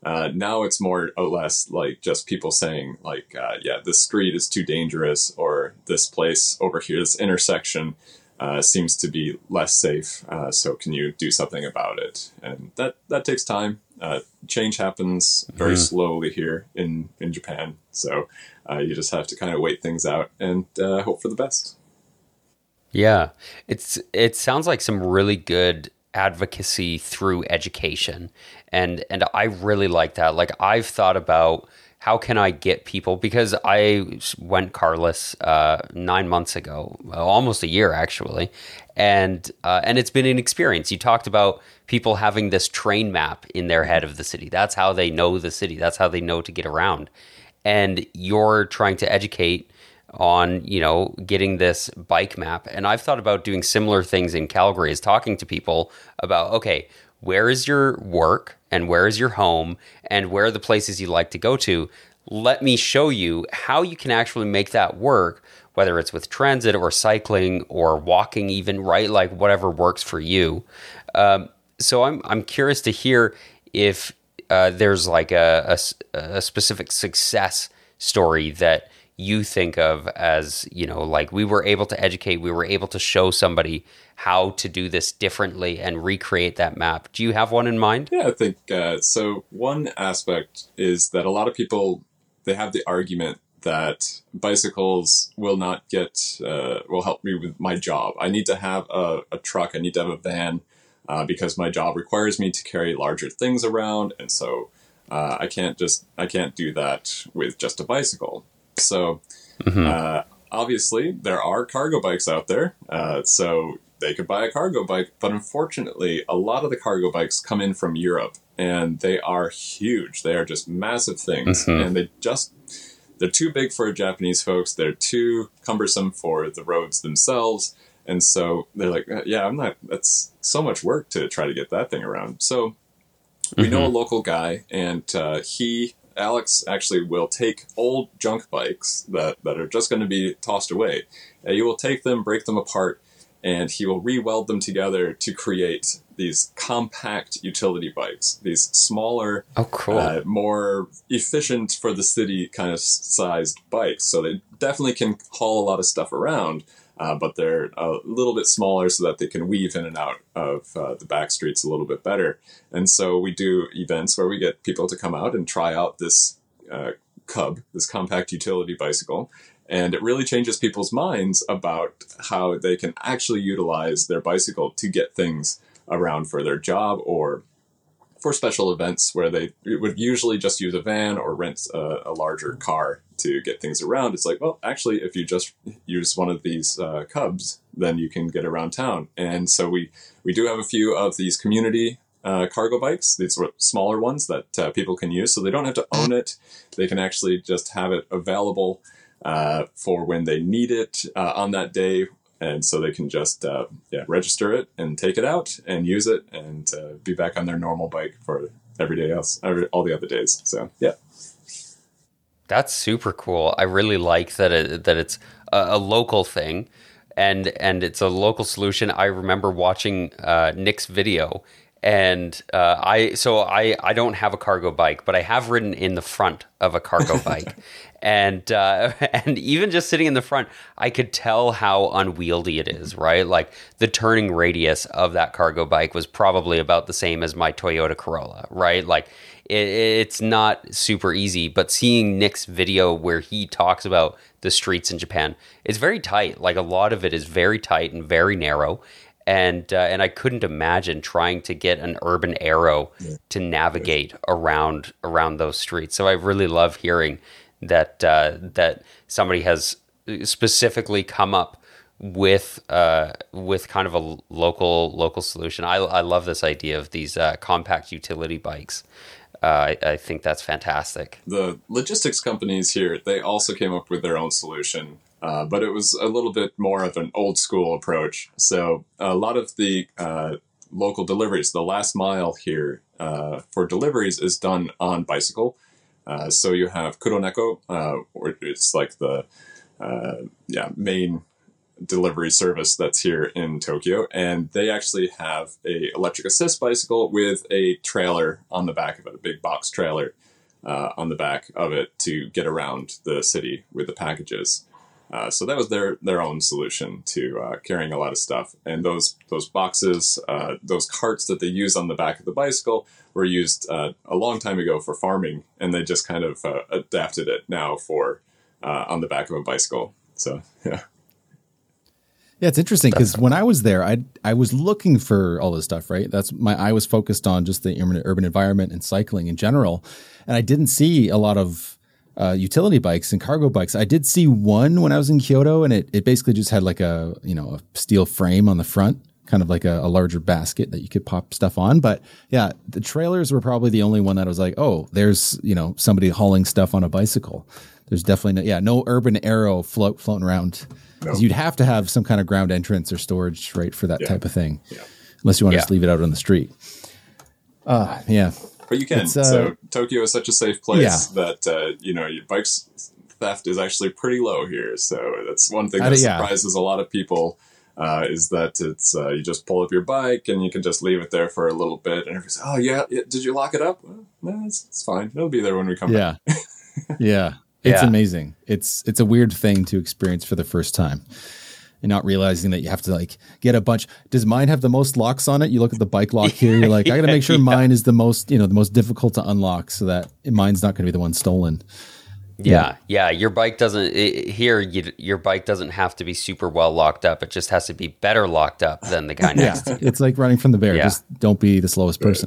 Uh, now it's more or less like just people saying like, uh, yeah, this street is too dangerous, or this place over here, this intersection uh, seems to be less safe. Uh, so can you do something about it? And that, that takes time. Uh, change happens very mm-hmm. slowly here in, in Japan. So uh, you just have to kind of wait things out and uh, hope for the best. Yeah, it's it sounds like some really good advocacy through education, and and I really like that. Like, I've thought about how can I get people, because I went carless uh, nine months ago, almost a year actually, and uh, and it's been an experience. You talked about people having this train map in their head of the city. That's how they know the city. That's how they know to get around. And you're trying to educate on, you know, getting this bike map. And I've thought about doing similar things in Calgary, is talking to people about, okay, where is your work and where is your home and where are the places you like to go to? Let me show you how you can actually make that work, whether it's with transit or cycling or walking even, right? Like whatever works for you. Um, so I'm I'm curious to hear if uh, there's like a, a, a specific success story that you think of as, you know, like we were able to educate, we were able to show somebody how to do this differently and recreate that map. Do you have one in mind? Yeah, I think uh, so. One aspect is that a lot of people, they have the argument that bicycles will not get, uh, will help me with my job. I need to have a, a truck, I need to have a van uh, because my job requires me to carry larger things around. And so uh, I can't just, I can't do that with just a bicycle. So, mm-hmm. uh, obviously, there are cargo bikes out there, uh, so they could buy a cargo bike. But unfortunately, a lot of the cargo bikes come in from Europe, and they are huge. They are just massive things, mm-hmm. and they just, they're too big for Japanese folks. They're too cumbersome for the roads themselves. And so they're like, yeah, I'm not, that's so much work to try to get that thing around. So we mm-hmm. know a local guy, and uh, he... Alex actually will take old junk bikes that, that are just going to be tossed away. Uh, he will take them, break them apart, and he will re-weld them together to create these compact utility bikes, these smaller, oh, cool. uh, more efficient for the city kind of sized bikes. So they definitely can haul a lot of stuff around, uh, but they're a little bit smaller so that they can weave in and out of uh, the back streets a little bit better. And so we do events where we get people to come out and try out this uh, Cub, this compact utility bicycle. And it really changes people's minds about how they can actually utilize their bicycle to get things around for their job or for special events where they would usually just use a van or rent a, a larger car to get things around. It's like, well, actually, if you just use one of these uh, Cubs, then you can get around town. And so we, we do have a few of these community uh, cargo bikes, these sort of smaller ones that uh, people can use. So they don't have to own it. They can actually just have it available uh, for when they need it uh, on that day. And so they can just uh, yeah, register it and take it out and use it and uh, be back on their normal bike for every day else, every, all the other days. So, yeah. That's super cool. I really like that it, that it's a, a local thing, and and it's a local solution. I remember watching uh, Nick's video, and uh, I so I, I don't have a cargo bike, but I have ridden in the front of a cargo bike, and uh, and even just sitting in the front, I could tell how unwieldy it is. Right, like the turning radius of that cargo bike was probably about the same as my Toyota Corolla. Right, like. It, it's not super easy, but seeing Nick's video where he talks about the streets in Japan, it's very tight. Like a lot of it is very tight and very narrow. And uh, and I couldn't imagine trying to get an urban arrow yeah. to navigate around around those streets. So I really love hearing that uh, that somebody has specifically come up with uh, with kind of a local local solution. I, I love this idea of these uh, compact utility bikes. Uh, I, I think that's fantastic. The logistics companies here, they also came up with their own solution, uh, but it was a little bit more of an old school approach. So a lot of the uh, local deliveries, the last mile here uh, for deliveries is done on bicycle. Uh, so you have Kuroneko, uh, or it's like the uh, yeah main delivery service that's here in Tokyo, and they actually have a electric assist bicycle with a trailer on the back of it, a big box trailer uh, on the back of it to get around the city with the packages. Uh, so that was their their own solution to uh, carrying a lot of stuff. And those those boxes, uh, those carts that they use on the back of the bicycle were used uh, a long time ago for farming, and they just kind of uh, adapted it now for uh, on the back of a bicycle. So, yeah. Yeah, it's interesting because when I was there, I I was looking for all this stuff, right? That's my eye was focused on just the urban, urban environment and cycling in general, and I didn't see a lot of uh, utility bikes and cargo bikes. I did see one when I was in Kyoto, and it it basically just had like a you know a steel frame on the front, kind of like a, a larger basket that you could pop stuff on. But yeah, the trailers were probably the only one that I was like, oh, there's you know somebody hauling stuff on a bicycle. There's definitely no, yeah no urban arrow float floating around. Because you'd have to have some kind of ground entrance or storage, right, for that yeah. type of thing, yeah. unless you want to yeah. just leave it out on the street. Uh, yeah. But you can. Uh, so Tokyo is such a safe place yeah. that, uh, you know, your bike's theft is actually pretty low here. So that's one thing that uh, yeah. surprises a lot of people uh, is that it's uh, you just pull up your bike and you can just leave it there for a little bit. And everybody's, oh, yeah, did you lock it up? Well, no, it's, it's fine. It'll be there when we come yeah. back. yeah. It's yeah. amazing. It's it's a weird thing to experience for the first time and not realizing that you have to like get a bunch. Does mine have the most locks on it? You look at the bike lock here. You're like, I got to make sure yeah. mine is the most, you know, the most difficult to unlock so that mine's not going to be the one stolen. Yeah. Yeah. Your bike doesn't it, here, you, your bike doesn't have to be super well locked up. It just has to be better locked up than the guy next yeah. to you. It's like running from the bear. Yeah. Just don't be the slowest person.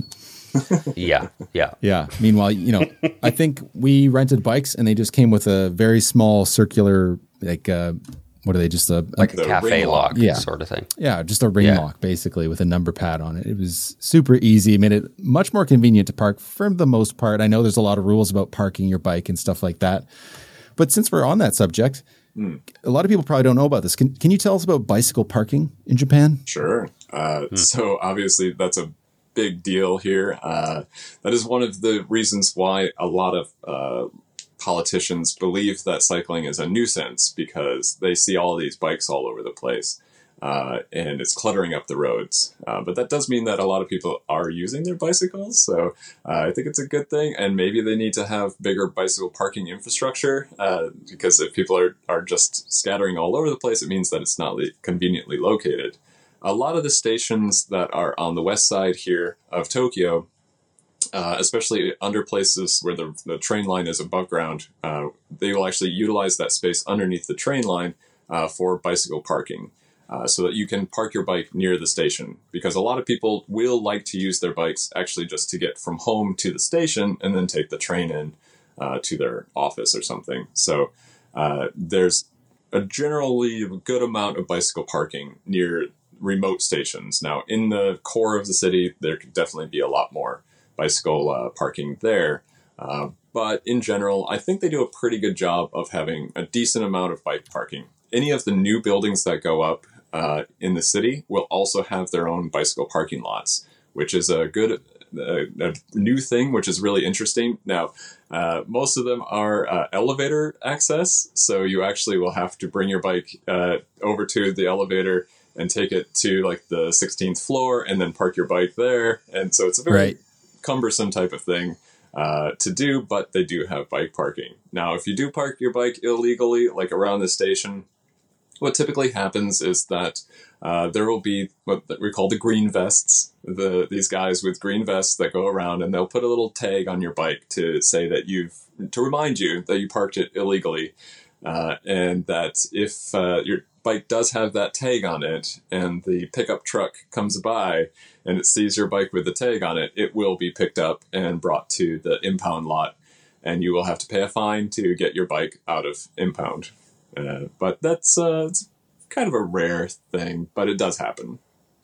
yeah, yeah, yeah. Meanwhile, you know, I think we rented bikes and they just came with a very small circular, like, uh, what are they? Just a like a cafe lock, yeah. sort of thing. Yeah, just a ring yeah. lock, basically, with a number pad on it. It was super easy. It made it much more convenient to park for the most part. I know there's a lot of rules about parking your bike and stuff like that, but since we're on that subject, mm. a lot of people probably don't know about this. Can Can you tell us about bicycle parking in Japan? Sure. Uh, mm. So obviously, that's a big deal here. Uh, that is one of the reasons why a lot of uh, politicians believe that cycling is a nuisance, because they see all these bikes all over the place uh, and it's cluttering up the roads. Uh, but that does mean that a lot of people are using their bicycles. So uh, I think it's a good thing. And maybe they need to have bigger bicycle parking infrastructure uh, because if people are, are just scattering all over the place, it means that it's not le- conveniently located. A lot of the stations that are on the west side here of Tokyo, uh, especially under places where the, the train line is above ground, uh, they will actually utilize that space underneath the train line uh, for bicycle parking uh, so that you can park your bike near the station. Because a lot of people will like to use their bikes actually just to get from home to the station and then take the train in uh, to their office or something. So uh, there's a generally good amount of bicycle parking near remote stations. Now, in the core of the city, there could definitely be a lot more bicycle uh, parking there. Uh, but in general, I think they do a pretty good job of having a decent amount of bike parking. Any of the new buildings that go up uh, in the city will also have their own bicycle parking lots, which is a good uh, a new thing, which is really interesting. Now, uh, most of them are uh, elevator access, so you actually will have to bring your bike uh, over to the elevator and take it to like the sixteenth floor and then park your bike there. And so it's a very right. cumbersome type of thing uh, to do, but they do have bike parking. Now, if you do park your bike illegally, like around the station, what typically happens is that uh, there will be what we call the green vests, the these guys with green vests that go around and they'll put a little tag on your bike to say that you've, to remind you that you parked it illegally. Uh, and that if uh, your bike does have that tag on it and the pickup truck comes by and it sees your bike with the tag on it, it will be picked up and brought to the impound lot, and you will have to pay a fine to get your bike out of impound. Uh, but that's uh, it's kind of a rare thing, but it does happen.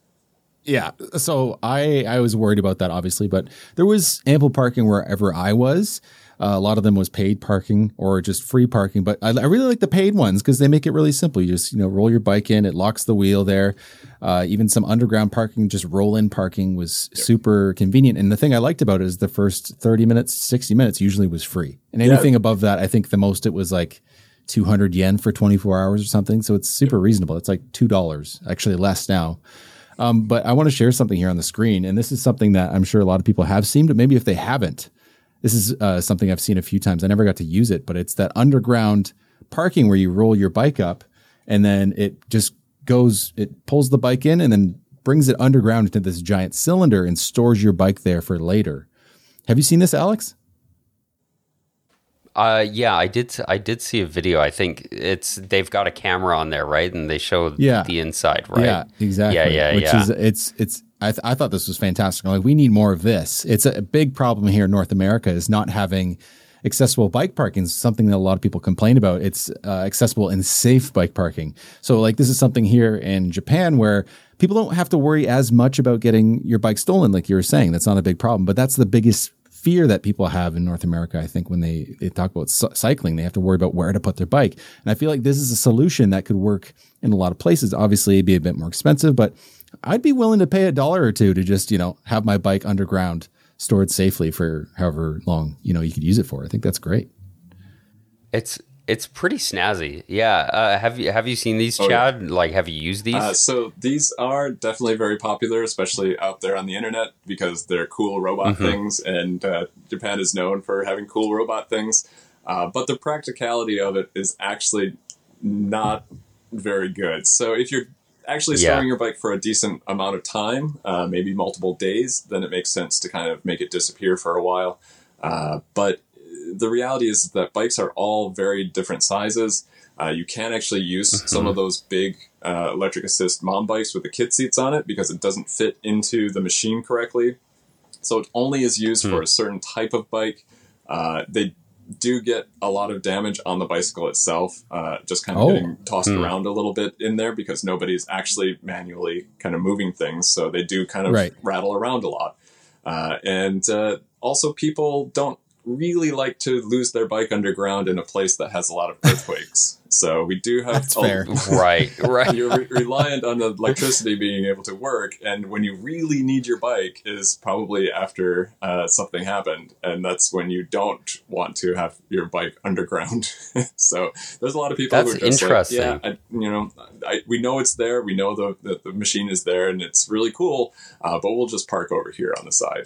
Yeah. So I, I was worried about that, obviously, but there was ample parking wherever I was. Uh, a lot of them was paid parking or just free parking, but I, I really like the paid ones because they make it really simple. You just, you know, roll your bike in, it locks the wheel there. Uh, even some underground parking, just roll in parking was yep. super convenient. And the thing I liked about it is the first thirty minutes, sixty minutes usually was free. And anything yeah. above that, I think the most it was like two hundred yen for twenty-four hours or something. So it's super reasonable. It's like two dollars, actually less now. Um, but I want to share something here on the screen. And this is something that I'm sure a lot of people have seen, but maybe if they haven't, this is uh, something I've seen a few times. I never got to use it, but it's that underground parking where you roll your bike up and then it just goes, it pulls the bike in and then brings it underground into this giant cylinder and stores your bike there for later. Have you seen this, Alex? Uh, yeah, I did. I did see a video. I think it's they've got a camera on there, right? And they show yeah. the inside, right? Yeah, exactly. Yeah, yeah, Which yeah. is it's it's. I, th- I thought this was fantastic. I'm like, we need more of this. It's a, a big problem here in North America is not having accessible bike parking. Is something that a lot of people complain about. It's uh, accessible and safe bike parking. So like this is something here in Japan where people don't have to worry as much about getting your bike stolen, like you were saying. That's not a big problem, but that's the biggest fear that people have in North America. I think when they, they talk about c- cycling, they have to worry about where to put their bike. And I feel like this is a solution that could work in a lot of places. Obviously it'd be a bit more expensive, but I'd be willing to pay a dollar or two to just, you know, have my bike underground stored safely for however long, you know, you could use it for. I think that's great. It's, it's pretty snazzy. Yeah. Uh, have you, have you seen these, Oh, Chad? yeah. Like, have you used these? Uh, so these are definitely very popular, especially out there on the internet, because they're cool robot Mm-hmm. things, and uh, Japan is known for having cool robot things. Uh, but the practicality of it is actually not very good. So if you're actually Yeah. storing your bike for a decent amount of time, uh, maybe multiple days, then it makes sense to kind of make it disappear for a while. Uh, but the reality is that bikes are all very different sizes. Uh, you can actually use mm-hmm. some of those big uh, electric assist mom bikes with the kid seats on it because it doesn't fit into the machine correctly. So it only is used mm-hmm. for a certain type of bike. Uh, they do get a lot of damage on the bicycle itself, uh, just kind of Oh. getting tossed Hmm. around a little bit in there because nobody's actually manually kind of moving things. So they do kind of Right. rattle around a lot. Uh, and uh, also people don't really like to lose their bike underground in a place that has a lot of earthquakes. So we do have That's a, fair. Right, right. you're re- reliant on the electricity being able to work, and when you really need your bike is probably after uh, something happened, and that's when you don't want to have your bike underground. So there's a lot of people That's who are just interesting. like, yeah, I, you know, I, we know it's there, we know the, the, the machine is there, and it's really cool, uh, but we'll just park over here on the side.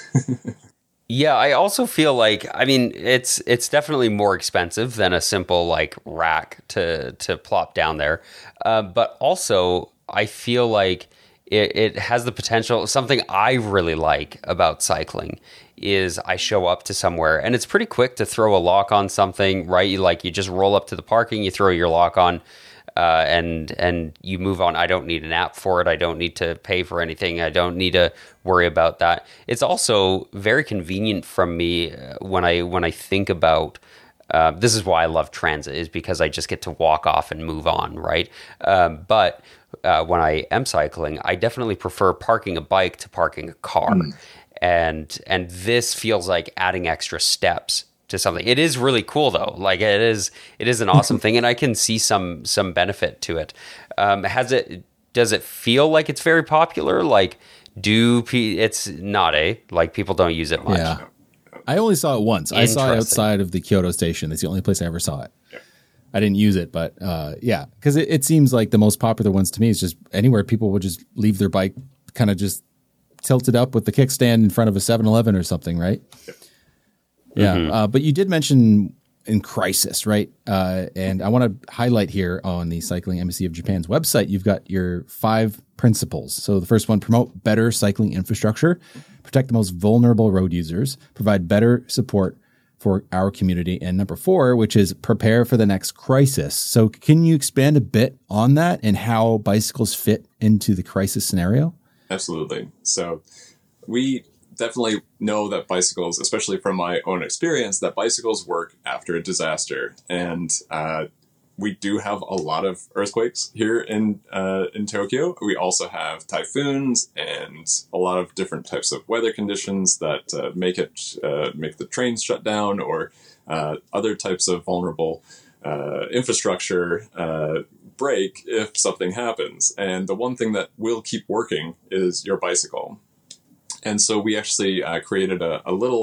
Yeah, I also feel like, I mean, it's it's definitely more expensive than a simple like rack to to plop down there, uh, but also I feel like it, it has the potential. Something I really like about cycling is I show up to somewhere and it's pretty quick to throw a lock on something, right? You like you just roll up to the parking, you throw your lock on. Uh, and and you move on. I don't need an app for it. I don't need to pay for anything. I don't need to worry about that. It's also very convenient from me uh, when I when I think about. Uh, this is why I love transit, is because I just get to walk off and move on, right? Um, but uh, when I am cycling, I definitely prefer parking a bike to parking a car, mm. and and this feels like adding extra steps to something. It is really cool though. Like it is, it is an awesome thing, and I can see some some benefit to it. Um, has it? Does it feel like it's very popular? Like, do pe- it's not a like people don't use it much. Yeah, I only saw it once. I saw it outside of the Kyoto station. That's the only place I ever saw it. Yeah. I didn't use it, but uh, yeah, because it, it seems like the most popular ones to me is just anywhere people would just leave their bike kind of just tilted up with the kickstand in front of a seven eleven or something, right? Yeah. Yeah, mm-hmm. uh, but you did mention in crisis, right? Uh, and I want to highlight here on the Cycling Embassy of Japan's website, you've got your five principles. So the first one, promote better cycling infrastructure, protect the most vulnerable road users, provide better support for our community. And number four, which is prepare for the next crisis. So can you expand a bit on that and how bicycles fit into the crisis scenario? Absolutely. So we definitely know that bicycles, especially from my own experience, that bicycles work after a disaster. And uh, we do have a lot of earthquakes here in uh, in Tokyo. We also have typhoons and a lot of different types of weather conditions that uh, make it uh, make the trains shut down, or uh, other types of vulnerable uh, infrastructure uh, break if something happens. And the one thing that will keep working is your bicycle. And so we actually uh, created a, a little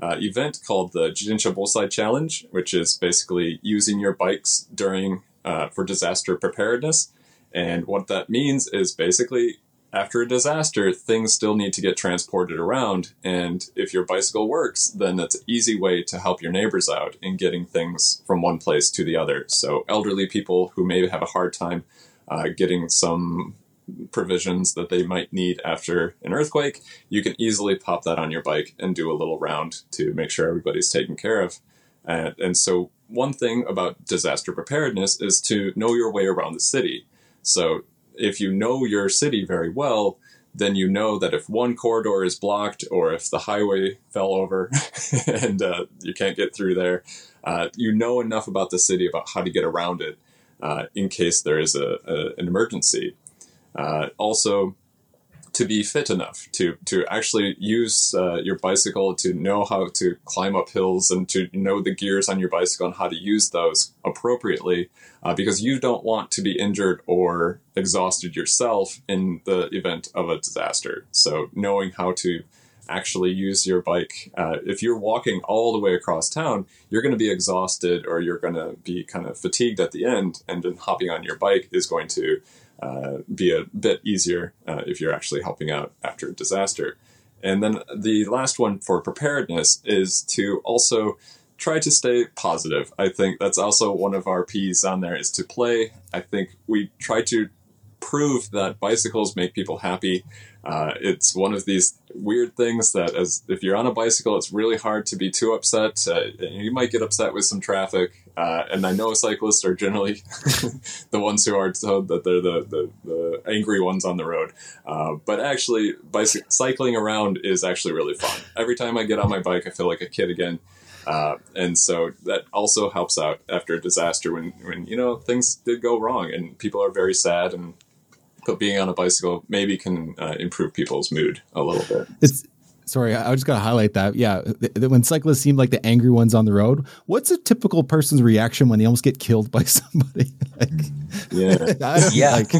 uh, event called the Jinsha Bosai Challenge, which is basically using your bikes during uh, for disaster preparedness. And what that means is basically after a disaster, things still need to get transported around. And if your bicycle works, then it's an easy way to help your neighbors out in getting things from one place to the other. So elderly people who may have a hard time uh, getting some provisions that they might need after an earthquake, you can easily pop that on your bike and do a little round to make sure everybody's taken care of. And, and so one thing about disaster preparedness is to know your way around the city. So if you know your city very well, then you know that if one corridor is blocked or if the highway fell over and uh, you can't get through there, uh, you know enough about the city about how to get around it uh, in case there is a, a, an emergency. Uh, also, to be fit enough to to actually use uh, your bicycle, to know how to climb up hills and to know the gears on your bicycle and how to use those appropriately, uh, because you don't want to be injured or exhausted yourself in the event of a disaster. So knowing how to actually use your bike, uh, if you're walking all the way across town, you're going to be exhausted or you're going to be kind of fatigued at the end, and then hopping on your bike is going to Uh, be a bit easier uh, if you're actually helping out after a disaster. And then the last one for preparedness is to also try to stay positive. I think that's also one of our P's on there, is to play. I think we try to prove that bicycles make people happy. Uh, it's one of these weird things that, as if you're on a bicycle, it's really hard to be too upset. Uh, you might get upset with some traffic. Uh, and I know cyclists are generally the ones who are told that they're the, the, the angry ones on the road. Uh, but actually, bicy- cycling around is actually really fun. Every time I get on my bike, I feel like a kid again. Uh, and so that also helps out after a disaster when, when, you know, things did go wrong and people are very sad, and but being on a bicycle maybe can uh, improve people's mood a little bit. It's sorry, I just got to highlight that. Yeah, th- th- when cyclists seem like the angry ones on the road, what's a typical person's reaction when they almost get killed by somebody? like, yeah, I don't, yeah. Like,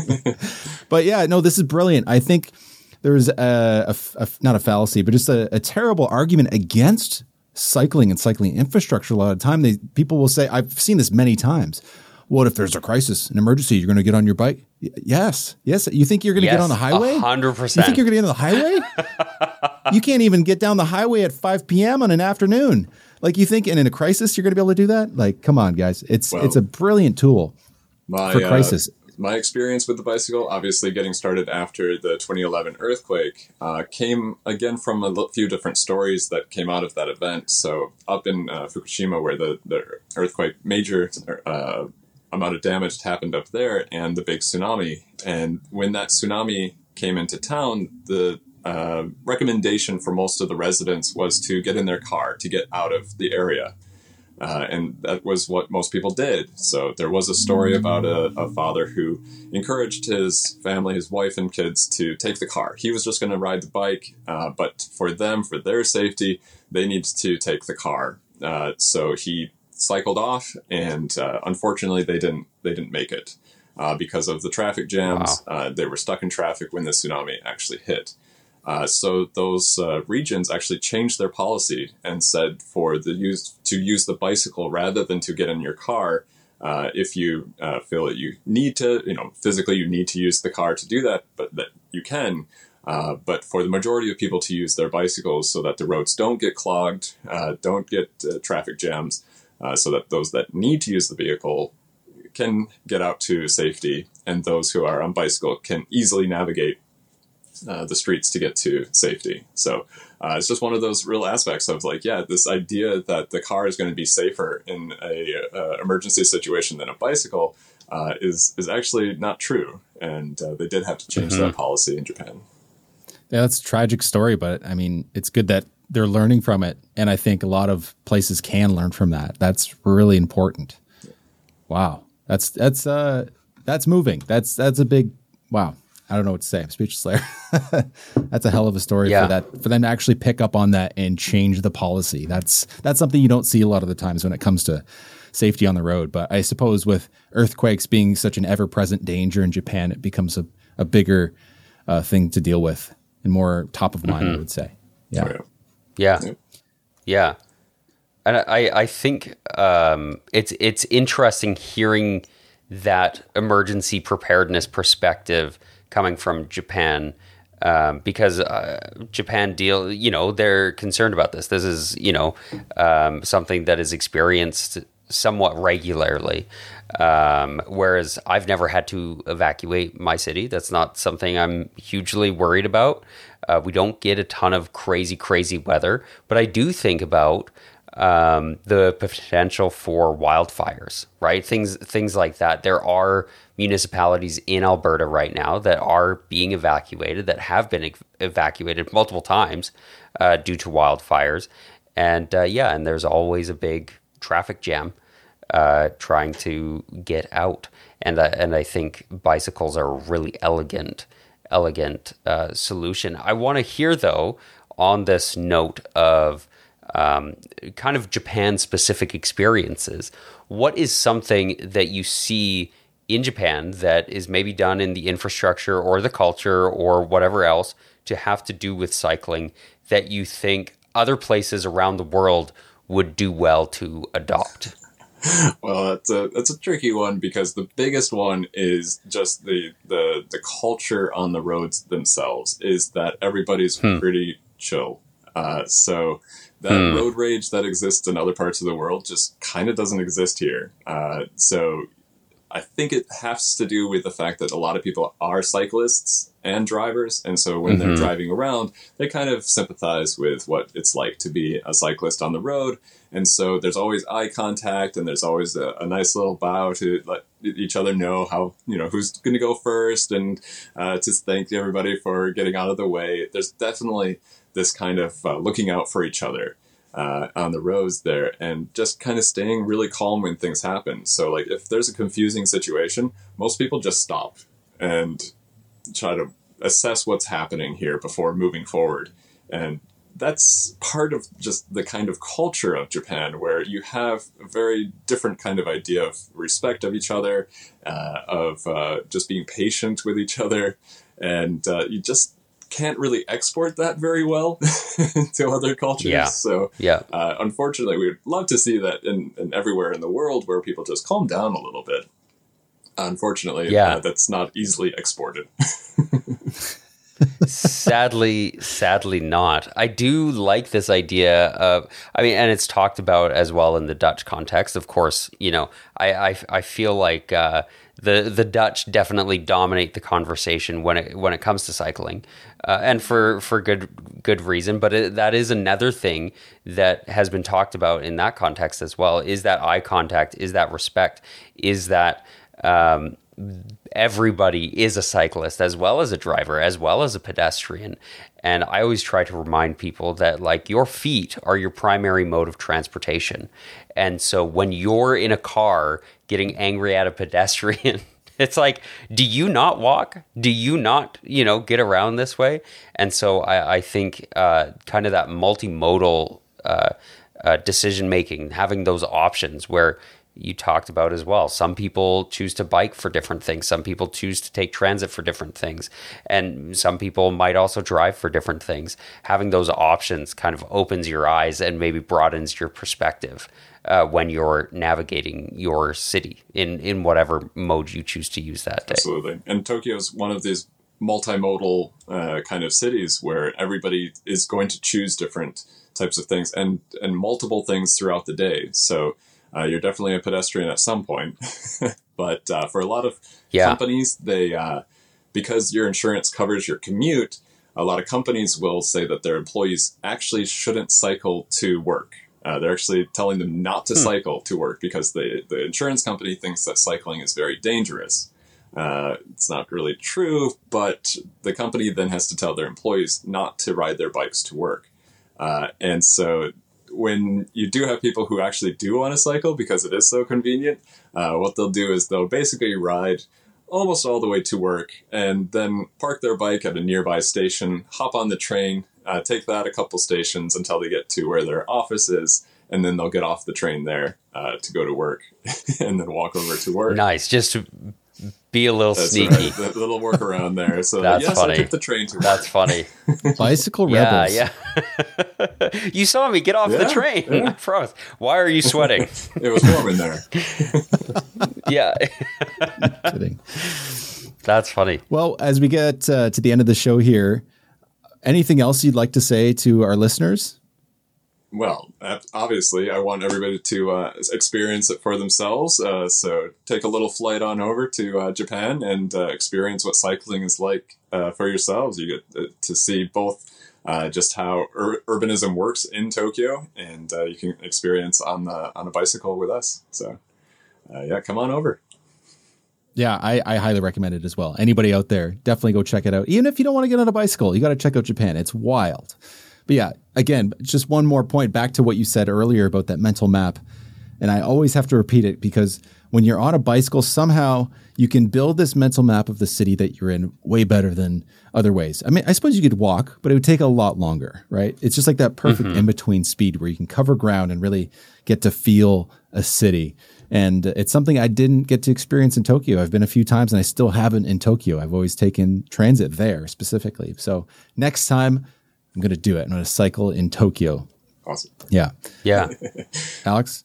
but yeah, no, this is brilliant. I think there's a, a, a not a fallacy, but just a, a terrible argument against cycling and cycling infrastructure. A lot of the time, they people will say, I've seen this many times. What if there's a crisis, an emergency? You're going to get on your bike? Y- yes. Yes. You think you're going to yes, get on the highway? one hundred percent. You think you're going to get on the highway? You can't even get down the highway at five p.m. on an afternoon. Like, you think, and in a crisis, you're going to be able to do that? Like, come on, guys. It's well, it's a brilliant tool my, for crisis. Uh, my experience with the bicycle, obviously getting started after the twenty eleven earthquake, uh, came again from a few different stories that came out of that event. So up in uh, Fukushima, where the, the earthquake major uh, amount of damage happened up there, and the big tsunami. And when that tsunami came into town, the uh, recommendation for most of the residents was to get in their car to get out of the area. Uh, and that was what most people did. So there was a story about a, a father who encouraged his family, his wife and kids, to take the car. He was just going to ride the bike, uh, but for them, for their safety, they needed to take the car. Uh, so he cycled off, and uh, unfortunately, they didn't. They didn't make it uh, because of the traffic jams. Wow. Uh, they were stuck in traffic when the tsunami actually hit. Uh, so those uh, regions actually changed their policy and said for the use to use the bicycle rather than to get in your car. Uh, if you uh, feel that you need to, you know, physically you need to use the car to do that, but that you can. Uh, but for the majority of people to use their bicycles so that the roads don't get clogged, uh, don't get uh, traffic jams, uh, so that those that need to use the vehicle can get out to safety, and those who are on bicycle can easily navigate Uh, the streets to get to safety. So uh, it's just one of those real aspects of like, yeah, this idea that the car is going to be safer in a uh, emergency situation than a bicycle uh, is is actually not true. And uh, they did have to change mm-hmm. that policy in Japan. Yeah, that's a tragic story, but I mean, it's good that they're learning from it. And I think a lot of places can learn from that. That's really important. Wow. That's, that's, uh, that's moving. That's, that's a big, wow. I don't know what to say. I'm speechless there. That's a hell of a story yeah. for that, for them to actually pick up on that and change the policy. That's, that's something you don't see a lot of the times when it comes to safety on the road. But I suppose with earthquakes being such an ever-present danger in Japan, it becomes a, a bigger uh, thing to deal with and more top of mind, mm-hmm. I would say. Yeah. Oh, yeah. Yeah. Yeah. And I, I think um, it's it's interesting hearing that emergency preparedness perspective coming from Japan, um, because uh, Japan deal, you know, they're concerned about this. This is, you know, um, something that is experienced somewhat regularly, um, whereas I've never had to evacuate my city. That's not something I'm hugely worried about. Uh, we don't get a ton of crazy, crazy weather, but I do think about um, the potential for wildfires, right? Things, things like that. There are municipalities in Alberta right now that are being evacuated, that have been ev- evacuated multiple times uh, due to wildfires. And uh, yeah, and there's always a big traffic jam uh, trying to get out. And, uh, and I think bicycles are a really elegant, elegant uh, solution. I want to hear, though, on this note of Um, kind of Japan-specific experiences, what is something that you see in Japan that is maybe done in the infrastructure or the culture or whatever else to have to do with cycling that you think other places around the world would do well to adopt? Well, that's a that's a tricky one, because the biggest one is just the the the culture on the roads themselves, is that everybody's hmm. pretty chill. Uh, so that hmm. road rage that exists in other parts of the world just kind of doesn't exist here. Uh, so I think it has to do with the fact that a lot of people are cyclists and drivers. And so when mm-hmm. they're driving around, they kind of sympathize with what it's like to be a cyclist on the road. And so there's always eye contact, and there's always a, a nice little bow to let each other know how, you know, who's going to go first, and uh, to thank everybody for getting out of the way. There's definitely this kind of uh, looking out for each other uh, on the roads there, and just kind of staying really calm when things happen. So like if there's a confusing situation, most people just stop and try to assess what's happening here before moving forward. And that's part of just the kind of culture of Japan, where you have a very different kind of idea of respect of each other, uh, of uh, just being patient with each other. And uh, you just can't really export that very well to other cultures. Yeah. So yeah. Uh, unfortunately, we'd love to see that in, in everywhere in the world, where people just calm down a little bit. Unfortunately, yeah. uh, that's not easily exported. sadly, sadly not. I do like this idea of, I mean, and it's talked about as well in the Dutch context. Of course, you know, I, I, I feel like uh, the the Dutch definitely dominate the conversation when it when it comes to cycling, uh, and for for good good reason. But it, that is another thing that has been talked about in that context as well. Is that eye contact? Is that respect? Is that um, everybody is a cyclist as well as a driver, as well as a pedestrian. And I always try to remind people that, like, your feet are your primary mode of transportation. And so when you're in a car getting angry at a pedestrian, it's like, do you not walk? Do you not, you know, get around this way? And so I, I think uh, kind of that multimodal uh, uh, decision-making, having those options where you talked about as well. Some people choose to bike for different things. Some people choose to take transit for different things. And some people might also drive for different things. Having those options kind of opens your eyes and maybe broadens your perspective uh, when you're navigating your city in, in whatever mode you choose to use that day. Absolutely. And Tokyo is one of these multimodal uh, kind of cities where everybody is going to choose different types of things and, and multiple things throughout the day. So Uh, you're definitely a pedestrian at some point. But uh, for a lot of yeah. companies, they uh, because your insurance covers your commute, a lot of companies will say that their employees actually shouldn't cycle to work. Uh, they're actually telling them not to hmm. cycle to work because the, the insurance company thinks that cycling is very dangerous. Uh, it's not really true, but the company then has to tell their employees not to ride their bikes to work. Uh, and so when you do have people who actually do want to cycle because it is so convenient, uh, what they'll do is they'll basically ride almost all the way to work and then park their bike at a nearby station, hop on the train, uh, take that a couple stations until they get to where their office is, and then they'll get off the train there uh, to go to work and then walk over to work. Nice. Just Be a little That's sneaky. right. A little workaround there. So That's yes, funny. I took the train to work. That's funny. Bicycle Yeah, rebels. yeah. You saw me get off the Yeah, train. yeah. I promise. Why are you sweating? It was warm in there. Yeah. Kidding. That's funny. Well, as we get uh, to the end of the show here, anything else you'd like to say to our listeners? Well, ab- obviously, I want everybody to uh, experience it for themselves. Uh, so take a little flight on over to uh, Japan and uh, experience what cycling is like uh, for yourselves. You get uh, to see both uh, just how ur- urbanism works in Tokyo, and uh, you can experience on the on a bicycle with us. So, uh, yeah, come on over. Yeah, I, I highly recommend it as well. Anybody out there, definitely go check it out. Even if you don't want to get on a bicycle, you got to check out Japan. It's wild. But yeah, again, just one more point back to what you said earlier about that mental map. And I always have to repeat it because when you're on a bicycle, somehow you can build this mental map of the city that you're in way better than other ways. I mean, I suppose you could walk, but it would take a lot longer, right? It's just like that perfect mm-hmm. in-between speed where you can cover ground and really get to feel a city. And it's something I didn't get to experience in Tokyo. I've been a few times and I still haven't in Tokyo. I've always taken transit there specifically. So next time, I'm going to do it. I'm going to cycle in Tokyo. Awesome. Yeah. Yeah. Alex?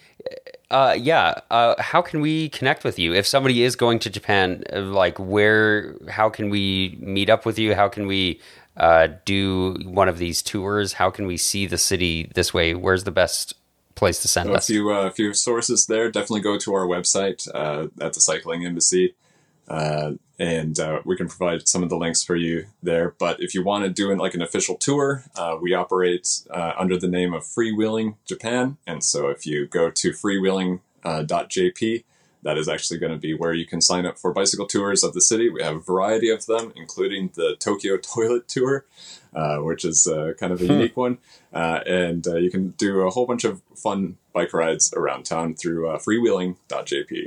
Uh, yeah. Uh, how can we connect with you? If somebody is going to Japan, uh, like where, how can we meet up with you? How can we uh, do one of these tours? How can we see the city this way? Where's the best place to send so us? A few, uh, few sources there. Definitely go to our website uh, at the Cycling Embassy. Uh, and uh, we can provide some of the links for you there. But if you want to do it like an official tour, uh, we operate uh, under the name of Freewheeling Japan. And so if you go to freewheeling dot j p, that is actually going to be where you can sign up for bicycle tours of the city. We have a variety of them, including the Tokyo Toilet Tour, uh, which is uh, kind of a unique one. Uh, and uh, you can do a whole bunch of fun bike rides around town through uh, freewheeling dot j p.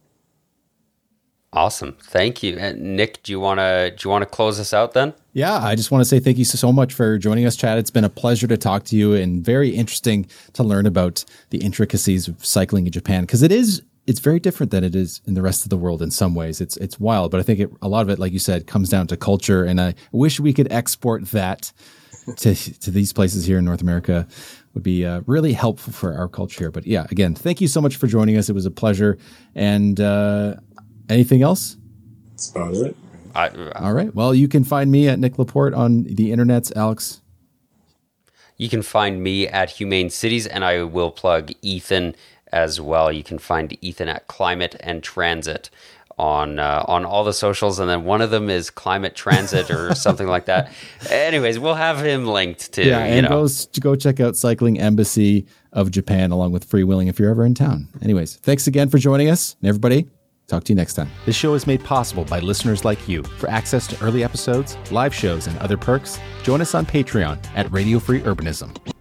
Awesome. Thank you. And Nick, do you want to do you want to close us out then? Yeah, I just want to say thank you so much for joining us, Chad. It's been a pleasure to talk to you and very interesting to learn about the intricacies of cycling in Japan because it is it's very different than it is in the rest of the world in some ways. It's it's wild, but I think it, a lot of it, like you said, comes down to culture, and I wish we could export that to to these places here in North America. Would be uh, really helpful for our culture here. But yeah, again, thank you so much for joining us. It was a pleasure. And uh, anything else? That's about it. I, All right. Well, you can find me at Nick Laporte on the internets, Alex. You can find me at Humane Cities, and I will plug Ethan as well. You can find Ethan at Climate and Transit on uh, on all the socials, and then one of them is Climate Transit or something like that. Anyways, we'll have him linked to. Yeah, and you know. go, go check out Cycling Embassy of Japan along with Freewheeling if you're ever in town. Anyways, thanks again for joining us, and everybody, talk to you next time. This show is made possible by listeners like you. For access to early episodes, live shows, and other perks, join us on Patreon at Radio Free Urbanism.